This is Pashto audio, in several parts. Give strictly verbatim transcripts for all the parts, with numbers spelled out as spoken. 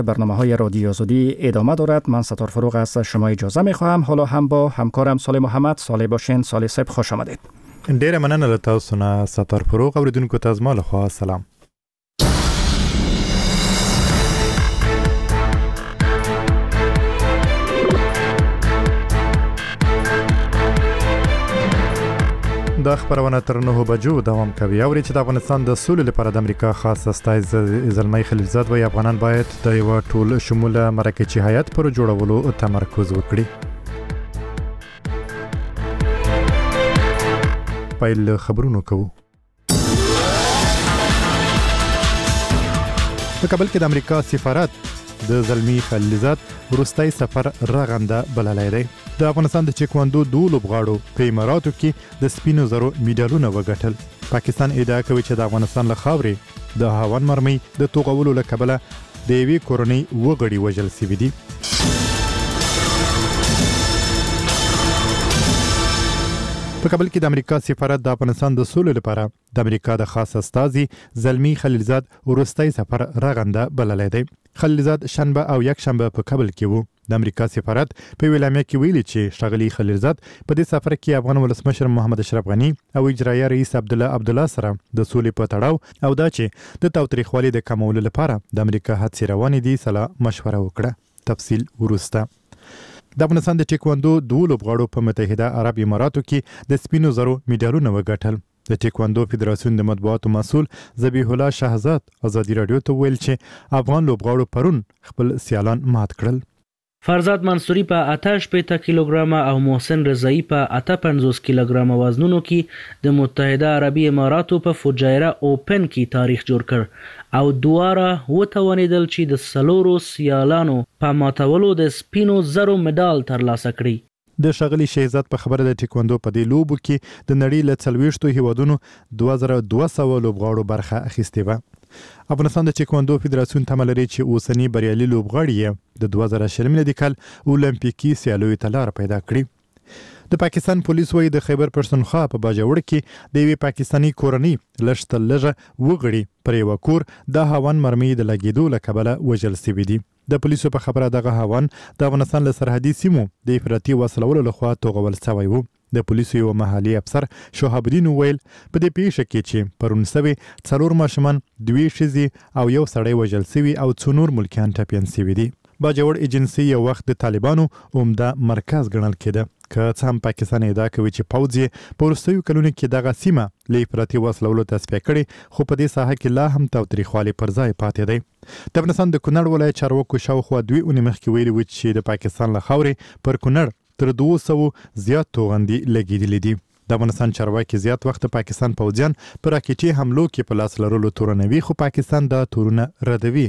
برنامه‌های رادیو آزادی ادامه دارد. من ستار فروغ از شما اجازه می‌خواهم. حالا هم با همکارم صالح محمد. صالح باشین. صالح صاحب خوش آمدید. ډیره مننه له تاسو نه ستار فروغ. اوریدونکو ته زما له خوا سلام. د خبرونه تر نه بجو دوام کوي. اوري چې د افغانستان د سولې لپاره د امریکا خاص استازی زلمی خلیلزاد وايي افغانان باید د یو ټول شموله مرکزي هیئت پر جوړولو تمرکز وکړي. پیل خبرونو کوو. په کابل کې د امریکا سفارت د زلمی خلیلزاد وروستي سفر راغنده بللی دی. د افغانستان د چیکواندو دوه لوبغاړو په اماراتو کې د سپینو زرو میډالونه وګټل. پاکستان ادعا کوي چې د افغانستان له خاورې د هاون مرمۍ د توغولو له کبله د یوې کورنۍ وګړي وژل شوي دي. په کابل کې د امریکا سفارت د افغانستان د سولې لپاره د امریکا د خاص استازي زلمی خلیلزاد وروستي سفر راغنده بللی دی. خلیلزاد شنبه او یک شنبه په کابل کې وو. د امریکا سفارت په ویلامه کې ویلي چې ښاغلي خلیلزاد په دې سفر کې افغان ولسمشر محمد اشرف غنی او اجرایه رئیس عبدالله عبدالله سره د سولې په تړاو او دا چې د تاوتریخوالي د کمولو لپاره د امریکا هڅې روانې دي سلا مشوره وکړه. تفصیل وروسته. د افغانستان د ټیکواندو دوه لوبغاړو په متحده عرب اماراتو کې د سپینو زرو میډالونه وګټل. د ټیکواندو فدراسیون د مطبوعاتو مسؤل ذبیح الله شهزاد ازادي رادیو ته ویل چې افغان لوبغاړو پرون خپل سیالان مات کړل. فرزاد منصوری په اته شپېته کیلوګرامه او محسن رضایی په اته پنځوس کیلوګرامه وزنونو کې د متحده عربي اماراتو په فجایره اوپن کې تاریخ جوړ کړ او دواره وتوانیدل چې د سلورو سیالانو په ماتولو د سپینو زرو مډال ترلاسه کړي. د ښاغلي شهزاد په خبره د ټیکواندو په دې لوبو کې د نړۍ له څلوېښتو هیوادونو دوه زره دوه سوه لوبغاړو برخه اخیستې وه. افغانستان د ټیکواندو فدراسیون تمه لري چې اوسني بریالي لوبغاړي یې د دوه زره شل میلادي کال اولمپیکي سیالیو ته لاره پیدا کړي. د پاکستان پولیس وايي د خیبر پښتونخوا په باجوړ کې د یوې پاکستاني کورنۍ لږ تر لږه وګړي پر یوه کور د هاون مرمۍ د لګېدو له کبله وژل شوي دي. د پولیسو په خبره دغه هاون د افغانستان له سرحدي سیمو د افراطي وسلولو لخوا توغول شوی و. د پولیسو یو محلي افسر شهاب الدین ویل په دې پیښه کې چې پرون سوي څلور ماشومان دوې ښځې او یو سړی وژل شوي او څو نور ملکیان ټپیان شوي دي. باجوړ ایجنسي یو وخت د طالبانو عمده مرکز ګڼل کېده. که څه هم پاکستان ادعا کوي چې پوځ یې په وروستیو کلونو کې دغه سیمه له افراطي وسلولو تصفیه کړې، خو په دې ساحه کې لا هم تاوتریخوالي پر ځای پاتې دی. د افغانستان د کونړ ولایت چارواکو شاوخوا دوې اونۍ مخکې ویلي وو چې د پاکستان له خاورې پر کونړ تر دوه سوو زیات توغندي لګېدلي دي. د افغانستان چارواکي زیات وخت پاکستان پوځیان په راکټي حملو کې په لاس لرلو تورنوي، خو پاکستان دا تورونه ردوي.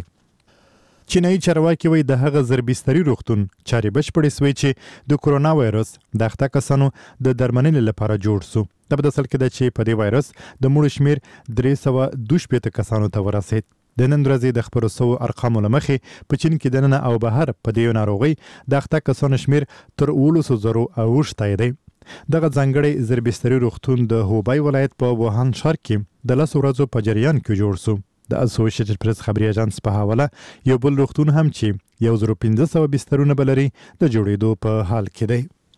چینایي چارواکي وایي د هغه زربستري روغتون چارې بشپړې سوې چې د کورونا وایرس د اخته کسانو د درملنې لپاره جوړ سو. دا په اصل کې ده چې په دې وایرس د مړو شمېر درې سوه دوه شپېته کسانو ته ورسېد. د نن ورځې د خپرو سوو ارقامو له مخې په چین کې دننه او بهر په دې ناروغۍ د اخته کسانو شمېر تر اوولسو زرو اوښتی دی. دغه ځانګړی زربستري روغتون د هوبای ولایت په ووهان ښار کې د لسو ورځو په جریان کې جوړ سو. د اسوسییټډ پریس خبري اژانس په حواله یو بل روغتون هم چې یو زرو پنځه سوه بسترونه به لري د جوړېدو په حال کې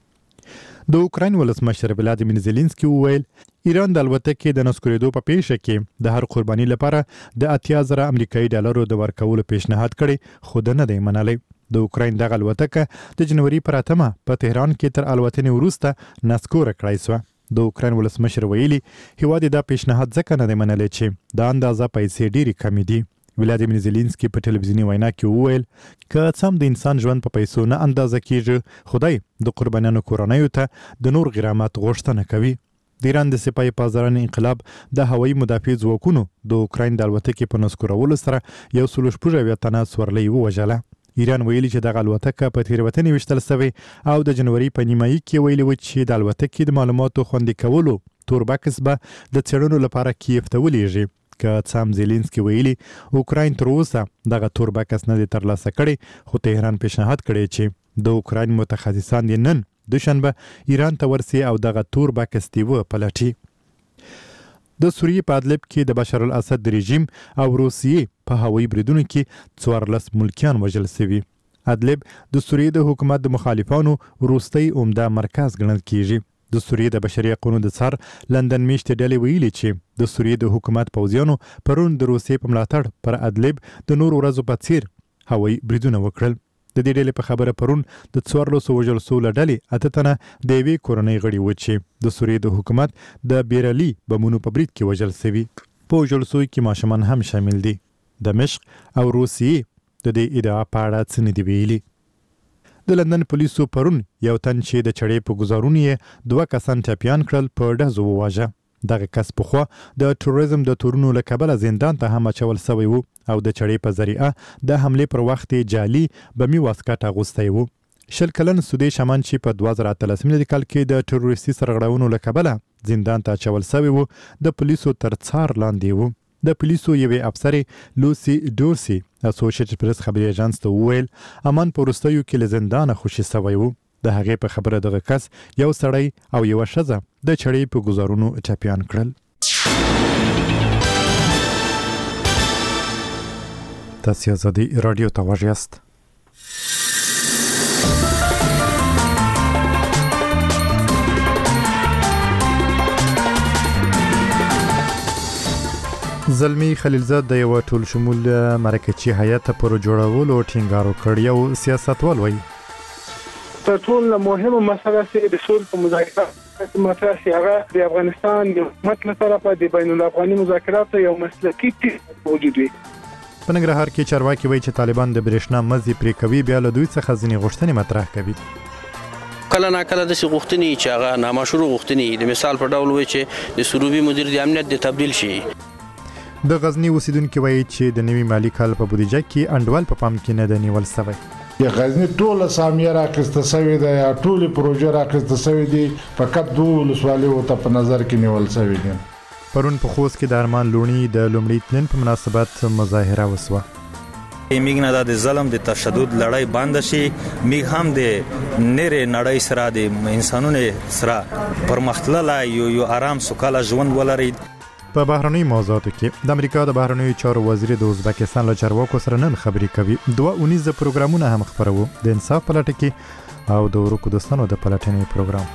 دی. د اوکراین ولسمشر ولادیمیر زيلنسکي وویل ایران د الوتکې د نسکورېدو په پیښه کې د هر قرباني لپاره د اتیا زره امریکایي ډالرو د ورکولو پیشنهاد کړی، خو ده نه دی منلی. د اوکراین دغه الوتکه د جنوري پر اتمه په تهران کې تر الوتنې وروسته نسکوره کړای سوه. د اوکراین ولسمشر ویلي هیواد دا پیشنهاد ځکه نه دی منلی چې دا اندازه پیسې ډېرې کمې دي. ولادیمیر زيلنسکي په ټلویزیوني وینا کې وویل که څه هم د انسان ژوند په پیسو نه اندازه کیږي، خدای د قربانیانو کورنیو ته د نور غرامت غوښتنه کوي. د ایران د سپاه پاسداران انقلاب د هوایي مدافع ځواکونو د اوکراین د الوتکې په نسکورولو سره یو سل شپږ اویا تنه سورلۍ ووژله. ایران ویلي چې دغه الوتکه په تېروتنې ویشتل سوې او د جنوري په نیمایي کې ویلي و چې د الوتکې د معلوماتو خوندي کولو تور بکس به د څېړنو لپاره کیف ته ولیږي. که څه هم زيلنسکي ویلي اوکراین تر اوسه دغه تور بکس نه دی ترلاسه کړی، خو تهران پیشنهاد کړی چې د اوکراین متخصصان یې نن دوشنبه ایران ته ورسي او دغه تور بکس دی وپلټي. د سوریې په ادلب کې د بشار الاسد رژیم او روسیې په هوایي بریدونو کې څوارلس ملکیان وژل شوي. ادلب د سوریې د حکومت د مخالفانو وروستی عمده مرکز ګڼل کیږي. د سوریې د بشري حقوقو د څار لندن میشتې ډلې ویلي چې د سوریې د حکومت پوځیانو پرون د روسیې په ملاتړ پر ادلب د نور ورځو په څیر هوایي بریدونه وکړل. د دې ډلې په خبره پرون د څوارلسو وژل شوو له ډلې اته تنه د یوې کورنۍ غړي وو چې د سوریې د حکومت د بیرلي بمونو په برید کې وژل شوي. په وژل شویو کې ماشومان هم شامل دي. دمشق او روسیې د دې ادعا په اړه څه نه دي ویلي. د لندن پولیسو پرون یو تن چې د چړې په ګزارونو یې دوه کسان ټپیان کړل په ډزو وواژه. دغه کس پخوا د تروریزم د تورونو له کبله زندان ته هم اچول سوی و او د چړې په ذریعه د حملې پر وخت جعلي بمي واسکټ اغوستی و. شل کلن سودی شمن چې په دوه زره اتلسم کال کې د تروریستي سرغړونو له کبله زندان ته اچول سوی و د پولیسو تر څار لاندې و. د پولیسو یوې افسرې لوسی ډورسي اسوسییټډ پریس خبري اژانس ته وویل امان په وروستیو کې له زندانه خوشي سوی و. د هغې په خبره دغه کس یو سړی او یوه ښځه د چړې په ګزارونو ټپیان کړل. تاسو آزادي رادیو ته غوږ یاست. زلمی خلیلزاد د یو ټول شمول مرکزی هیئت پر جوړولو ټینګار وکړ. یو سیاستوال وایي تر ټولو مهمه مسله چې د سولې په مذاکرات مطرح شي هغه د افغانستان د حکومت له طرفه د بین الافغاني مذاکراتو یو مسلکي ټیم موجود وي. په ننګرهار کې چارواکي وایي چې طالبان د برېښنا مزي پرې کوي، بیا له دوی څخه ځینې غوښتنې مطرح کوي. کله نا کله د غوښتنې چې هغه نامشروع غوښتنې د مثال په ډول وي چې د سروبي مدیر د امنیت د تبدیل شي. د غزنی اوسیدونکو وایي چې د نوي مالی کال په بودیجه کې انډوال په پام کې نه دی نیول شوی. یا غزنی ټول سامیه راکسته شوی دی یا ټول پروژه راکسته شوی دی، فقط دوه ولسوالۍ ته په نظر کې نیول شوی دی. پرون په خوست کې د ارمان لونی د لومړي تنین په مناسبت مظاهره وسوه. میګ نه د ظلم د تشدد لړۍ بند شي، میګ هم د نری نړۍ سره د انسانونو سره پرمختللای یو یو آرام سوکاله ژوند ولري. په بهرنۍ موضوعاتو کې د امریکا د بهرنیو چارو وزیر د ازبکستان له چارواکو سره نن خبرې کوي. دوه اونیزه پروګرامونه هم خبرو، د انصاف په لټه کې او د ورکو دوستانو د پلټنې پروګرام.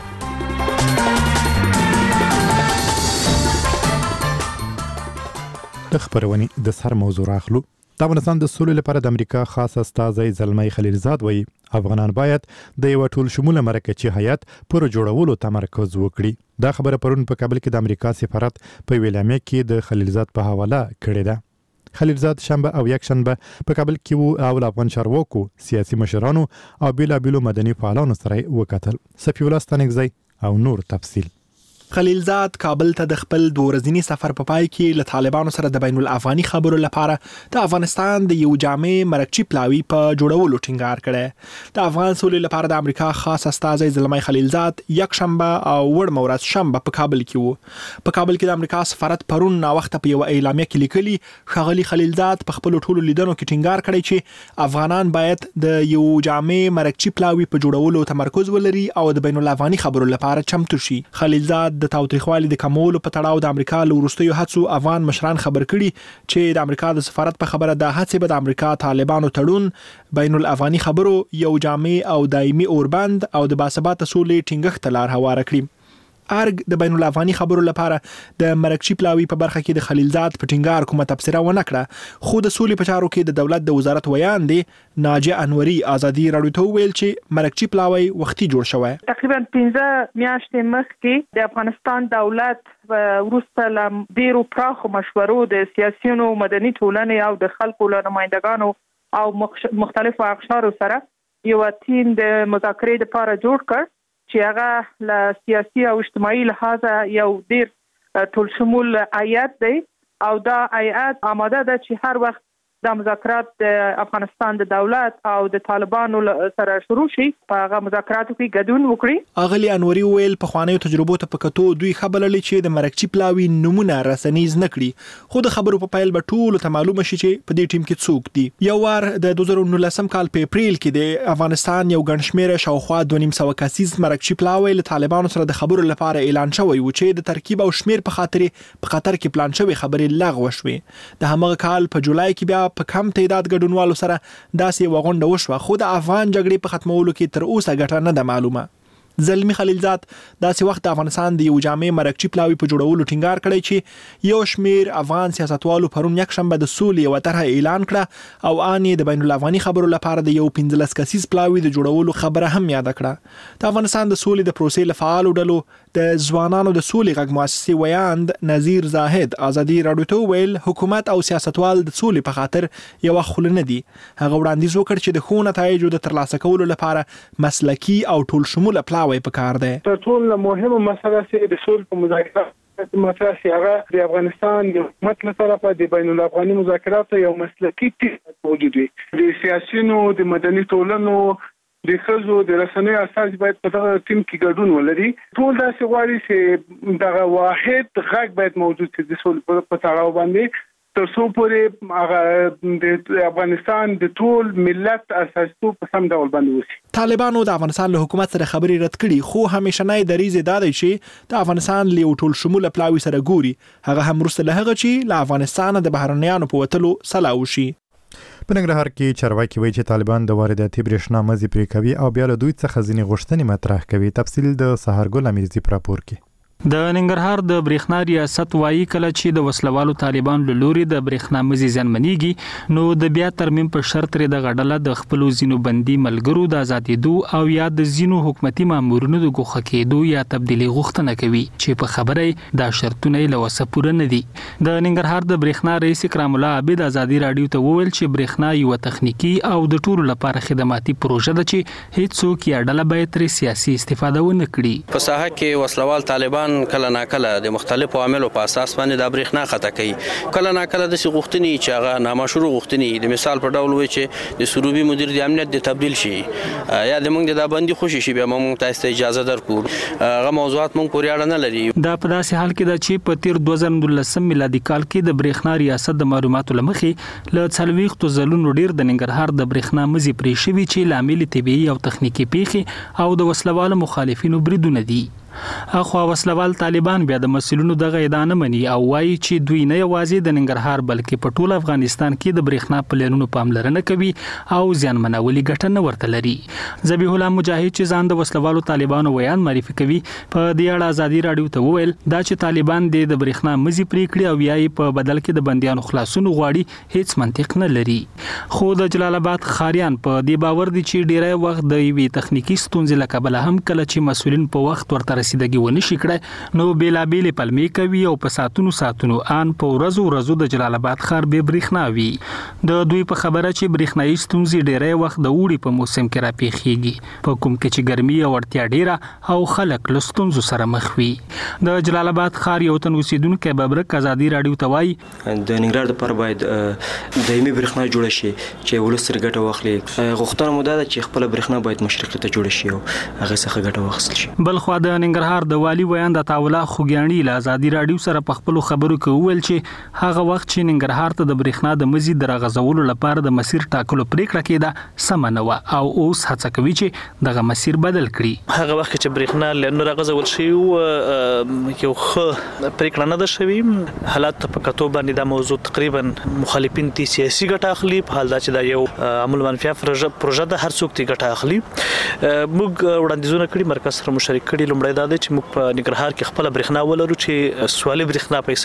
د خبرونې د سر موضوع راخلو. د افغانستان د سولې لپاره د امریکا خاص استازی زلمی خلیلزاد وایي افغانان باید د یو ټول شموله مرکزی هیئت پر جوړولو تمرکز وکړي. دا خبره پرون په کابل کې د امریکا سفارت په ویلامه کې د خلیلزاد په حواله کړې ده. خلیلزاد شنبه او یک شنبه په کابل کې وو او افغان چارواکو، سیاسي مشرانو او بیلابیلو مدني فعالانو سره وکتل. صفی الله ستانکزی او نور تفصیل. خلیلزاد کابل ته د خپل دوه ورځني سفر په پای کې له طالبانو سره د بین الافغاني خبرو لپاره د افغانستان د یو جامع مرکزی پلاوی په جوړولو ټینګار کړی. د افغان سولې لپاره د امریکا خاص استازی زلمی خلیلزاد یک شنبه او وړمه ورځ شنبه په کابل کې وو. په کابل کې د امریکا سفارت پرون نا وخت په یو اعلامیه کې لیکلي ښاغلي خلیلزاد په خپل ټولو لیدنو کې ټینګار کړی چې افغانان باید د یو جامع مرکزی پلاوی په جوړولو تمرکز ولري او د بین الافغاني خبرو لپاره چمتو شي. خلیلزاد د تاوتریخوالي د کمولو په تړاو د امریکا له وروستیو هڅو افغان مشران خبر کړي چې د امریکا د سفارت په خبره د هڅې به د امریکا طالبانو تړون، بین الافغاني خبرو، یو جامع او دایمي اوربند او د باثباته سولې ټینګښت ته لار هواره کړي. ارګ د بین الافغاني خبرو لپاره د مرکزی پلاوی په برخه کې د خلیلزاد په ټینګار کومه تبصره ونه کړه، خو د سولې په چارو کې د دولت د وزارت ویاندې ناجیه انوري آزادي راډیو ته وویل چې مرکزی پلاوی وختي جوړ شوی. تقریبا پنځه میاشتې مخکې د افغانستان دولت وروسته له ډیرو پراخو مشورو د سیاسيونو، مدني ټولنې او د خلکو له نمائندګانو او مختلفو اقشارو سره یو ټیم د مذاکرې لپاره جوړ کړ چې هغه له سیاسي او اجتماعي لحاظه یو ډیر ټول شمول هیئت دی او دا هیئت آماده ده چې هر وخت دا مذاکرات د افغانستان د دولت او د طالبانو سره شروع شي په هغه مذاکراتو کې ګډون وکړي. اغلی انوري ویل په خوانیو تجربو ته پکتو دوی خبرلې چې د مرکچی پلاوی نمونه رسنیز نکړي، خو د خبرو په پایل به ټول ته معلومه شي چې په دې ټیم کې څوک دي. یو وار د دوه زره نولسم کال په اپریل کې د افغانستان یو ګڼشمېره شاوخوا دوه نیم سوه کسیز مرکچی پلاوی له طالبانو سره د خبرو لپاره اعلان شوی و چې د ترکیب او شمیر په خاطر په خطر کې پلان شوی خبرې لغوه شوې. د همغه کال په جولای کې بیا په کم تعداد ګډونوالو سره داسې وغونډه وشوه، خو د افغان جګړې په ختمولو کې تر اوسه ګټه نه ده معلومه. زلمی خلیلزاد داسې وخت د افغانستان د یو جامع مرکچی پلاوی په جوړولو ټینګار کړی چې یو شمیر افغان سیاستوالو پرون یک شنبه د سولې یو طرح اعلان کړه او ان د بین الافغاني خبرو لپاره د یو پنځلس کسیز پلاوی د جوړولو خبره هم یاد کړه. د افغانستان د سولې د پروسې لفعالو ډلو د ځوانانو د سولې غږ مؤسسې ویاند نذیر زاهد ازادي راډیو ته ویل حکومت او سیاستوال د سولې په خاطر یو خلنه دي. هغه وړاندیز وکړ چې د خو نتایجو د ترلاسه کولو لپاره مسلکی او ټول شموله پلاوی په کار ده. تر ټولو مهمه مسله چې د سولې په مذاکرات مطرح شي هغه د افغانستان د حکومت له طرفه د بین الافغاني مذاکراتو یو مسلکی ټیم موجود وي. د سیاسيونو د مدني ټولنو د خزو د رسنیو اساس باید په دغه ټیم کې ګډون ولري. ټول داسې غواړي چې دغه واحد غږ باید موجود وي د سولې په تړاو باندې تر څو پورې هغه د افغانستان د ټول ملت اساسو په سم ډول باندې وشي. طالبانو د افغانستان له حکومت سره خبرې رد کړي، خو همیشه نه دریزه دادی چې د افغانستان له ټول شموله پلاوی سره ګوري. هغه هم وروسته له هغه چې له افغانستان د بهرنیانو په وتلو سلا وشي. په ننګرهار کې چارواکي وایي چې طالبان د وارداتي برېښنا مزي پرې کوي او بیا له دوی څخه ځینې غوښتنې مطرح کوي. تفصیل د سهارګل امیرزي په راپور کې. د ننګرهار د برېښنا ریاست وایي کله چې د وسلوالو طالبان له لوري د برېښنا مزي زیانمنېږي نو د بیا ترمیم په شرط لري د غډله د خپل زینو بندي ملګرو د آزادېدو او یا د زینو حکومتي مامورونو د ګوښه کېدو یا تبدیلي غوښتنه کوي چې په خبره د شرطونه له وسه پوره نه دي. د ننګرهار د برېښنا رئیس کرام الله عابد آزادي راډیو ته وویل چې برېښنا یو تخنیکی او د ټولو لپاره خدماتي پروژه ده چې هیڅوک یا ډله باید تر سیاسي استفاده ونه کړي. په ساحه کې وسلوال طالبان کله ناکله د مختلفو عواملو په اساس باندې د برېښنا خطا کوي. کله ناکله د غوښتنې چې هغه نامشروع غوښتنې د مثال په ډول وي چې د سروبي مدیر د امنیت د تبدیل شي یا د موږ د باندې خوشي شي بیا موږ تاسو ته اجازه درکو. هغه موضوعات موږ پورې اړه نه لري. دا په داسې حال کې ده چې په تیر دوه زره نولسم میلادي کال کې د برېښنا ریاست د معلوماتو لمخې له څلوېښتو ځلونو ډیر د ننګرهار د برېښنا مزي پرې شوي چې لامل طبيعي او تخنیکی پیښې او د وسلوالو مخالفینو بریدونه دي. اخو وسلوال طالبان بیا د مسؤلینو دغه ادعا نه مني او وایي چې دوی نه یوازې د ننګرهار بلکې په ټول افغانستان کې د برېښنا پلانونو پاملرنه کوي او زیانمنولي ګټه نه ورته لري. ذبیح الله مجاهد چې ځان د وسلوالو طالبانو ویان معرفي کوي په دې اړه آزادي راډیو ته وویل دا چې طالبان د برېښنا مزي پرې کړی او یې په بدل کې د بنديانو خلاصون غواړي هیڅ منطق نه لري. خو د جلال آباد خاریان په دې باور دي چې ډیری وخت د یوې تخنیکی ستونزې له کبله هم کله چې مسؤلین په وخت ورته رسیدګي ونه شي کړای نو بیلابیل پلمې کوي او په ساتونو ساتونو ان په ورځو ورځو د جلال آباد ښار به برېښنا وي. د دوی په خبره چې برېښنايي ستونزې ډیری وخت د اوړي په موسم کې راپېښیږي په کوم کې چې ګرمي او اړتیا ډیره او خلک له ستونزو سره مخ وي. د جلال آباد ښار یو تن اوسیدونکو ببرک آزادي راډیو ته وایي د ننګرهار لپاره باید دایمي برېښنا جوړ شي چې ولستر ګټه واخلي. غوښتنه مو ده چې خپل برېښنا باید مشرق ته جوړ شي او هغه څخه ګټه واخیستل شي. بل خو د ننګرهار د والی ویاند عطاالله خوګیاڼي له آزادي راډیو سره په خپل خبرو کې وویل چې هغه وخت چې ننګرهار ته د برېښنا د مزي درغځولو لپاره د مسیر ټاکلو پریکړه کېده سم نه و او اوس هڅه کوي چې دغه مسیر بدل کړي. هغه وخت چې برېښنا لنو راغځول شي او یو ښه پریکړه نه ده شوې حالات په کتو باندې د موضوع تقریبا مخالفین تی سیاسي ګټه اخلي په حال دا چې دا یو عمل منفي پروژه ده هر څوک تی ګټه اخلي. موږ وړاندیزونه کړي مرکز سره مشارک کړي لومړی دا چې موږ په ننګرهار کې خپل برېښنا ولرو چې سوالي برېښنا په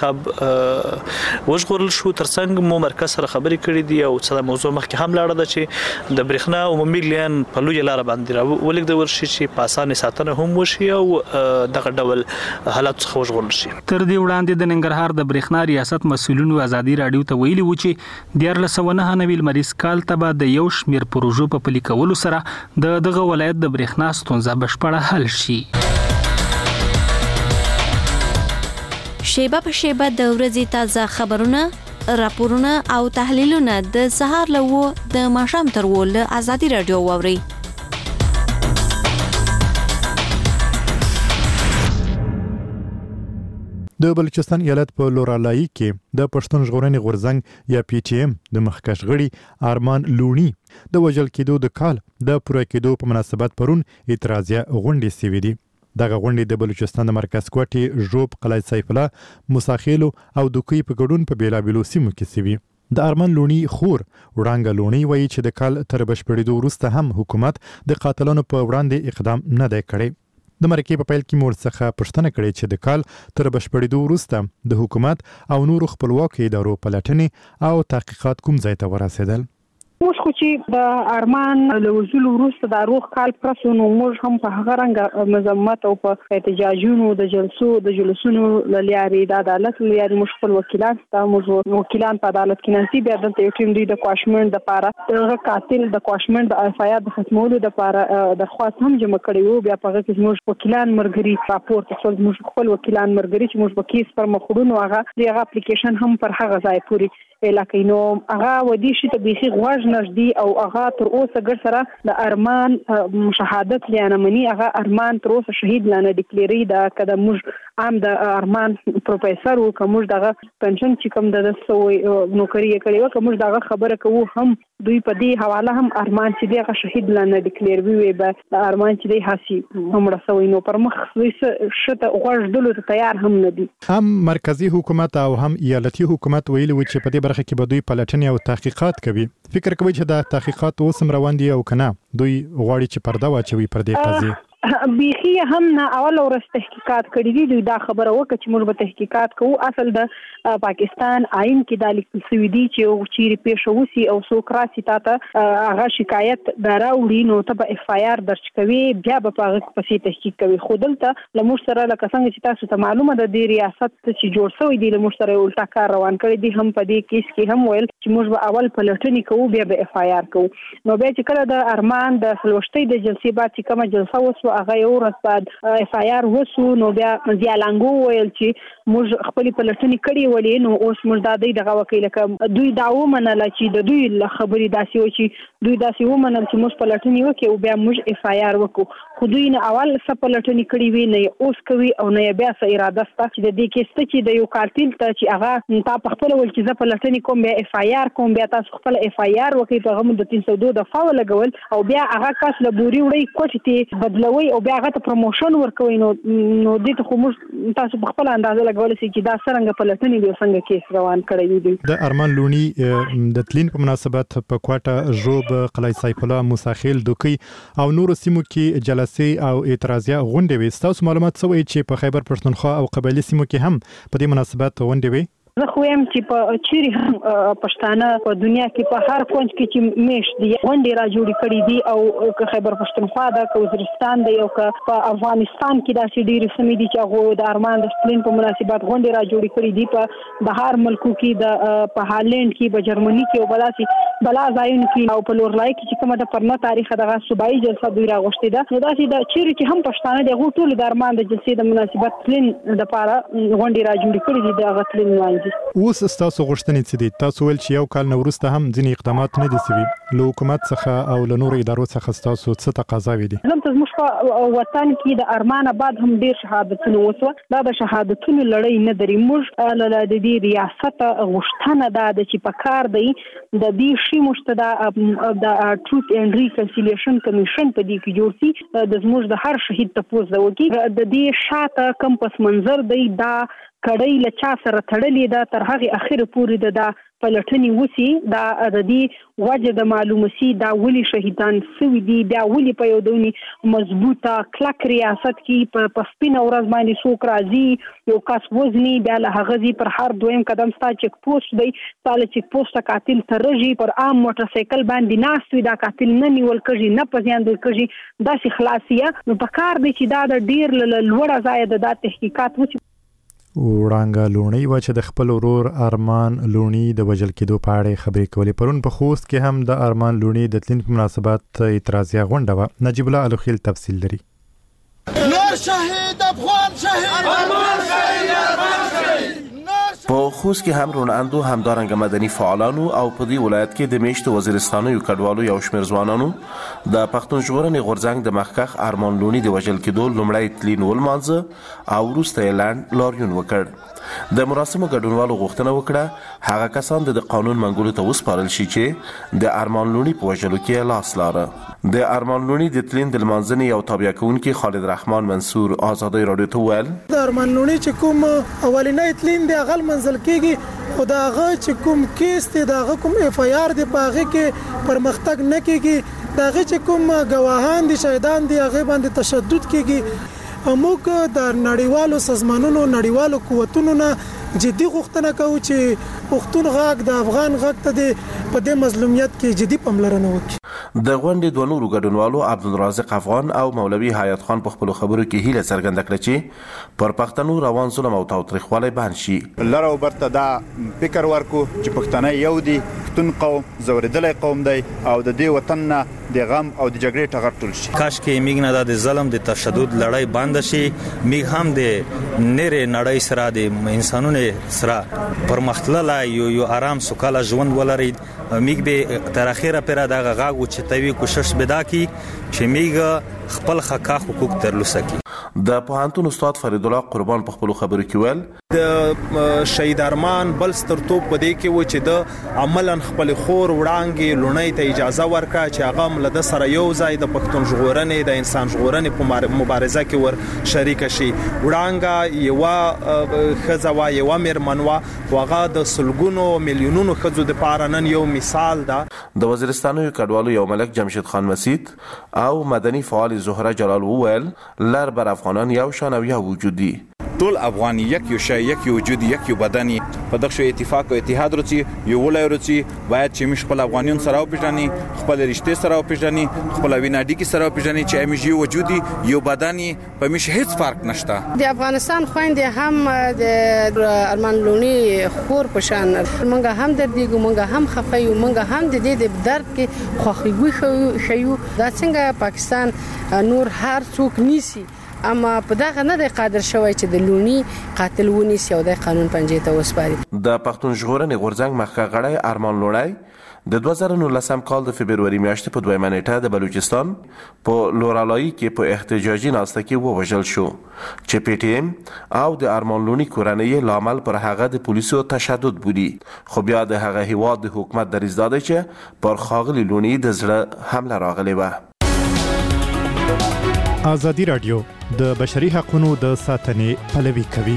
حساب وژغورل شو. ترڅنګ مو مرکز سره خبرې کړې دي او څه موضوع مخکې هم لاړه ده چې د برېښنا عمومي لین په لوی لار باندې راولګدول شي چې په اسانه ساتنه هم وشي او دغه ډول حالات څخه وژغورل شي. تر دې وړاندې د ننګرهار د برېښنا ریاست مسؤلینو آزادي راډیو ته ویلي و چې د دیارلس سوه نهه نوي لمریز کال ته به د یو شمېر پروژو په پلي کولو سره د دغه ولایت د برېښنا ستونزه بشپړه حل شي. شیبه په شیبه د ورځې تازه خبرونه راپورونه او تحلیلونه د سهار له و د ماښام تر و له ازادي رادیو واورئ. د بلوچستان ایالت په لورالایي کې د پښتون ژغورنې غورځنګ یا پی ټی ایم د مخکښ غړي ارمان لونی د وژل کېدو د کال د پوره کېدو په مناسبت پرون اعتراضیه غونډې سوي دي. دغه غونډې د بلوچستان د مرکز کوټې ژوب قلعه سیف الله موساخیلو او دوکوي په ګډون په بیلابیلو سیمو کې سوي. د ارمان لونی خور وړانګه لونی وایي چې د کال تر بشپړېدو وروسته هم حکومت د قاتلانو په وړاندې اقدام نه دی کړی. د مرکې په پیل کې مور څخه پوښتنه کړې چې د کال تر بشپړېدو وروسته د حکومت او نورو خپلواکو ادارو پلټنې او تحقیقات کوم ځای ته ورسېدل. موږ خو چې د ارمان له وزول وروسته د روغ کال پرسو نو موږ هم په هغه رنګ مذمت او په احتجاجونو د جلسو د جلسونو لارې د عدالت لارې موږ خپل وکیلان ته موږ وکیلان په عدالت کې ناسي بیا دلته یو ټیم دوی د کواشمنټ د پاره د قاتل د کواشمنټ د افایاد د ختمولو د پاره درخواست هم جمع کړی وو. بیا په هغه کې موږ وکیلان مرګري راپور ته موږ خپل وکیلان مرګري چې موږ په کیس پر مخړونو هغه دغه اپلیکیشن هم پر هغه ځای پوری لکه نو هغه ودی شي ته به غوږ نږدې او هغه تر اوسه ګر سره د ارمان شهادت لانه منی هغه ارمان تر اوسه شهید لانه ډیکلیری دا کده موږ عام د ارمان پروفیسور او کوم دغه پنشن چې کوم د سوي نوکری کړي او کوم دغه خبره کوو هم دوی په دې حواله هم ارمان چې دغه شهید لانه ډیکلیر وی به ارمان چې دی حاسي هم رسوي نو پر مخ شته غوږ دلو ته تیار هم نه دي. هم مرکزی حکومت او هم ایالتي حکومت ویلي و چې په دې برخه کې به دوی پلټنې او تحقیقات کوي. فکر کوي چې دا تحقیقات اوس هم روان دي او کنه دوی غواړي چې پرده واچوي پر دې قضیه؟ بیخي هم نه اول ورځ تحقیقات کړي دي. دوی دا خبره وکړه چې موږ به تحقیقات کوو. اصل د پاکستان آئین کې د لیکل شوی دی چې چیرې پیښه وسی او څوک راسي ته هغه شکایت دراوړي نو ته به اف آی آر درج کوي بیا به په هغه پسې تحقیق کوي. خو دلته لموږ سره لکه څنګه چې تاسو ته معلومه ده د ریاست چې جوړ شوی دی لموږ سره الټا کار روان کړی دی. هم په دې کیس کې هم ویل چې موږ به اول پلټنې کوو بیا به اف آی آر کوو. نو بیا چې کله د ارمان د فلوشتي د جلسې بعد چې کومه جلسه وسو هغه یو ورځ بعد اف آی آر وسو نو بیا ځیالانګو ویل چې موږ خپل پلټنې کړې ولې نو اوس موږ د دې دغه وکیل کوم دوی دا ومنل چې د دوی خبرې داسې و چې دوی داسې ومنل چې موږ پلټنې وکړو او بیا موږ اف آی آر وکړو. خو دوی نه اول څه پلټنې کړې وی نه اوس کوي او نه بیا څه اراده سته چې د دې کیسه چې د یو قاتل ته چې هغه تا په خپل ول چې ز پلټنې کوم بیا اف آی آر کوم بیا تاسو خپل اف آی آر وکړي په غو د تین سو دوه د فاول لګول او بیا هغه کس له بوري وړي کوټې ته بدلوي او بیا هغه ته پروموشن ورکوي نو نو دې ته خو موږ تاسو په خپل اندازه لګول سي چې دا څنګه پلټنې به څنګه کیس روان کړی دی. د ارمان لونی د تلین په مناسبت په کوټه ژوب قلعه سیف الله موساخیل دوکي او نورو سیمو کې جلسې او اعتراضیه غونډې وي. تاسو معلومات سوي چې په خیبر پښتونخوا او قبایلی سیمو کې هم په دې مناسبت غونډې وي؟ زه خو یم چې په چیرې هم پښتانه په دنیا کې په هر کونج کې چې میش دي غونډې را جوړې کړې دي او که خیبر پښتونخوا ده که وزیرستان دی او که په افغانستان کې داسې ډېرې سیمې دي چې هغوی د ارمان د تلین په مناسبت غونډې را جوړې کړې دي. په بهر ملکو کې د په هالند کې په جرمني کې او په داسې بلا ځایونو کې او په لورلای کې چې کومه د پرنه تاریخ دغه صوبایي جلسه دوی راغوښتې ده نو داسې د چیرې چې هم پښتانه دي هغوی ټول د ارمان د جلسې د مناسبت تلین دپاره غونډې را جوړې کړې دي د هغه تلین لمانځي. اوس تاسو غوښتنې څه دي؟ تاسو ول چې یو کال نه وروسته هم ځینې اقدامات نه دي سوي له حکومت څخه او له نورو ادارو څخه تاسو څه تقاضاوي دي؟ زموږ زموږ په وطن کې د ارمان آباد هم ډېر شهادتونه وسوه. دا د شهادتونو لړۍ نه دري. موږ له دې ریاست غوښتنه ده چې په کار دی د دې شی مشتدا د ټروث اینډ ریکنسیلیشن کمیشن په دې کې جوړ شي د زموږ د هر شهید تپوس د وکی د دې شاته کم پس منظر دی دا کړی له چا سره تړلې ده تر هغه اخر پورې ده پلټنې وسی دا د دې وجه د معلومه سي دا ولي شهیدان سوي دي بیا ولي په یو دوني مضبوطه کلک ریاست کې په سپین ورځ باندې څوک راځي یو کس وزني بیا له هغه پر هر دویم قدم ستا چک پوسټ دی ساله چک پوسټ قاتل ترجی پر عام موټر سایکل باندې ناست وي دا قاتل نه نیول کږي نه پزیان دی کږي داسې خلاصيه نو په کار دی چې دا د ډیر لوړه ځای د تحقیقات وسی. وړانګه لونی و چې د خپل ورور ارمان لونی د وژل کېدو په اړه خبرې کولې. پرون په خوست کې هم د ارمان لونی د تلین په مناسبت اعتراضیه غونډه وه. نجیب الله الوخیل تفصیل لري. نور شهید افغان شهید ارمان شهید ارمان شهید په په خوست کې هم روناندو همدارنګه مدني فعالانو او په دې ولایت کې د میشتو وزیرستانو کډوالو یو شمېر ځوانانو د پښتون ژغورنې غورځنګ د مخکخ ارمان لوني د وژل کېدو لومړی تلین ولمانځه او وروسته یې لاند لاریون وکړ. د مراسمو ګډونوالو غوښتنه وکړه هغه کسان د قانون منګولو ته وسپارل شي چې د ارمان لوني په وژلو کې لاس لاره. د ارمان لوني د تلین د لمانځنې یو تابع کوونکی خالد رحمان منصور آزادۍ رادیو ته وویل د ارمان لوني چې کوم اولنۍ تلین د هغه منځل کېږي خو د هغه چې کوم کیس دی د هغه کوم اف آی آر دی په هغه کې پرمختګ نه کېږي د هغه چې کوم ګواهان دي شهیدان دي هغه باندې تشدد کېږي. موږ د نړیوالو سازمانونو نړیوالو قوتونو نه جدي غوښتنه کوو چې پښتون غاګ د افغان غاګ ته د په دې مظلومیت کې جدي پاملرنه وکړي. د غونډې دوه نورو ګډونوالو عبدالرازق افغان او مولوي حیات خان په خپلو خبرو کې هیله څرګنده کړه چې پر پښتنو روان ظلم او تاوتریخوالی بند شي. لر او برته دا فکر ورکو چې پښتانه یو دي، پښتون قوم زوردلی قوم دی او د دې وطن نه د غم او د جګړې ټغر ټول شي. کاش کې میګ نه د ظلم د تشدد لړۍ بند شي، میګ هم د نری نړۍ سره د انسانونو سره پرمختللی یو یو آرام سوکاله ژوند ولري. میګ به تر اخره پر دغه غاغ او چتوي کوشش بدا کی چې میګ خپل حقوق حقوق ترلاسه کی. د پوهنتون استاد فرید الله قربان په خپل خبرو کې ویل د شهید ارمان بل سترتوب په دې کې و چې د عملاً خپل خور وړانګي لونی ته اجازه ورکړه چې هغه مل د سره یو ځای د پښتون ژغورنې د انسان ژغورنې په مبارزه کې ور شریک شي. وړانګه یو خزوا یو میرمنوا واغه د سلګونو میلیونونو خزو د پاره نن یو مثال ده. د وزیرستانو کډوالو یو ملک جمشید خان مسید او مدني فعال زهره جلال وویل لر بر افغانان یو شان او یو وجودي. ټول افغان یک یو شی یک یو وجود یک یو بدني په دغه اتفاق او اتحاد رچی یو ولای رچی باید چې مش خپل افغانیون سره او پیژني خپل رشته سره او پیژني خپل ویناډي کې سره او پیژني چې امج یو وجودي یو بدني په مش هیڅ فرق نشته. د افغانستان خويندې هم د ارمان لوني خور پشان منګه هم د دیګو منګه هم خفایو منګه هم د دې د درد کې خوخيږي شيو دا څنګه پاکستان نور هر څوک نیسی اما په دغه نه د قادر شوی چې د لونی قاتل ونی سیو د قانون پنځه ته وسپاري. د پښتون ژغورنې غورځنګ مخکې غړی ارمان لونی د دوه زره نولسم کال د فبروري میاشتې په دویمه نیټه د بلوچستان په لورالایي کې په احتجاجي ناسته کې ووژل شو چې پی ټی ایم او د ارمان لونی کورنۍ لامل پر هغه د پولیسو تشدد بودی. خو بیا د هغه هیواد د حکومت دریځ دا دی چې پر ښاغلي لونی د زړه حمله راغلې وه. ازادي رادیو د بشري حقوقو د ساتنې پلوي کوي.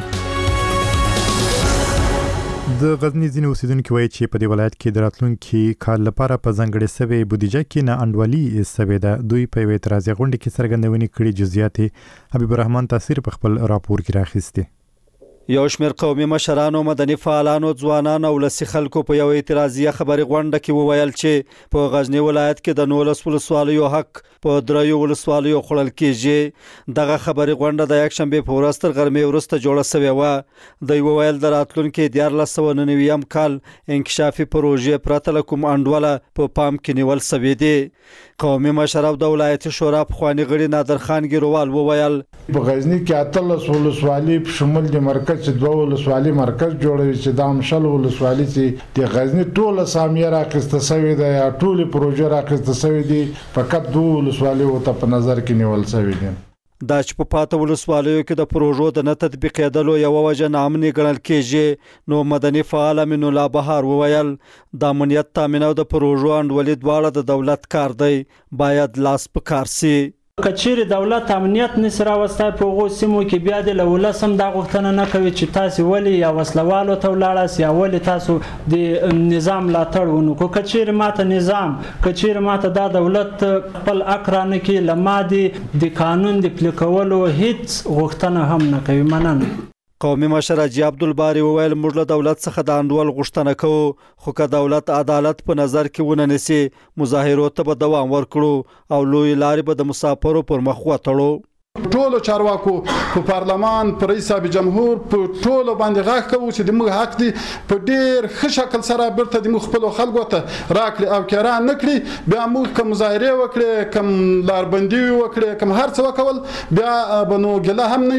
د غزنی ځینې اوسیدونکو وایي چې په دې ولایت کې د راتلونکي کال لپاره په ځانګړې سوي بودیجه کې نه انډوالي سوي ده. دوی په یوې اعتراضي غونډه کې څرګندونې کړې. جزئیات حبیب الرحمن تاثیر په خپل راپور کې راخیستي. یو شمېر قومي مشرانو مدني فعالانو ځوانانو او لسی خلکو په یو اعتراضیه خبري غونډه کې وویل چې په غزنی ولایت کې د نولس ولسوالیو حق په دریو ولسوالیو خړل کېږي. دغه خبري غونډه د یک شنبه په ورځ تر غرمې وروسته جوړه شوې و. د وویل د راتلونکي د دیارلس سوه نهه نوي کال انکشافي پروژې پرته له کوم انډوله په پام کې نیول شوې دي. قومي مشر او د ولایتي شورا پخوانی غړي نادر خان ګیروال وویل په غزنی کې اتلس ولسوالۍ په شمول د مرکز چې دوه ولسوالۍ مرکز جوړوي چې د مشل ولسوالۍ چې د غزنی ټوله سامیه راخسته شوې ده یا ټوله پروژه راخسته شوې دي فقط دوه ولسوالۍ او ته په نظر کې نیول شوې دي. دا چې په پاته ولسوالیو کې د پروژو د نه تطبیقېدلو یو وجه ناامني ګڼل کېږي. نو مدني فعال امین الله بهار وویل د امنیت تامین او د پروژو انډولي دواړه د دولت کار دی، باید لاس په کار سي. کچېر دولت امنیت نسره وسته په غو سیمو کې بیا د لولسم د غوښتنه نه کوي چې تاسو ولی یا وسلوالو ته ولاړاس یا ولی تاسو د نظام لا تړونو کو کچېر ماته نظام کچېر ماته د دولت خپل اقرانه کې لمادي د قانون د پلي کولو هیڅ غوښتنه هم نه کوي. مننه. قومي مشر حاجی عبدالباری وویل موږ له دولت څخه د انډول غوښتنه کوو خو که دولت عدالت په نظر کې ونه نیسي مظاهرو ته به دوام ورکړو او لوی لارې به د مسافرو پر مخ وتړو. ټولو چارواکو په پارلمان پر رئیس جمهور په ټولو باندې غاښ کوو چې د موږ حق دي په ډیر ښه شکل سره بیرته د موږ خپلو خلکو ته راکړي او که را نه کړي بیا موږ کوم مظاهرې وکړې کوم لاربندي وکړې کوم هر څه وکول بیا به نو ګیله هم نه وي.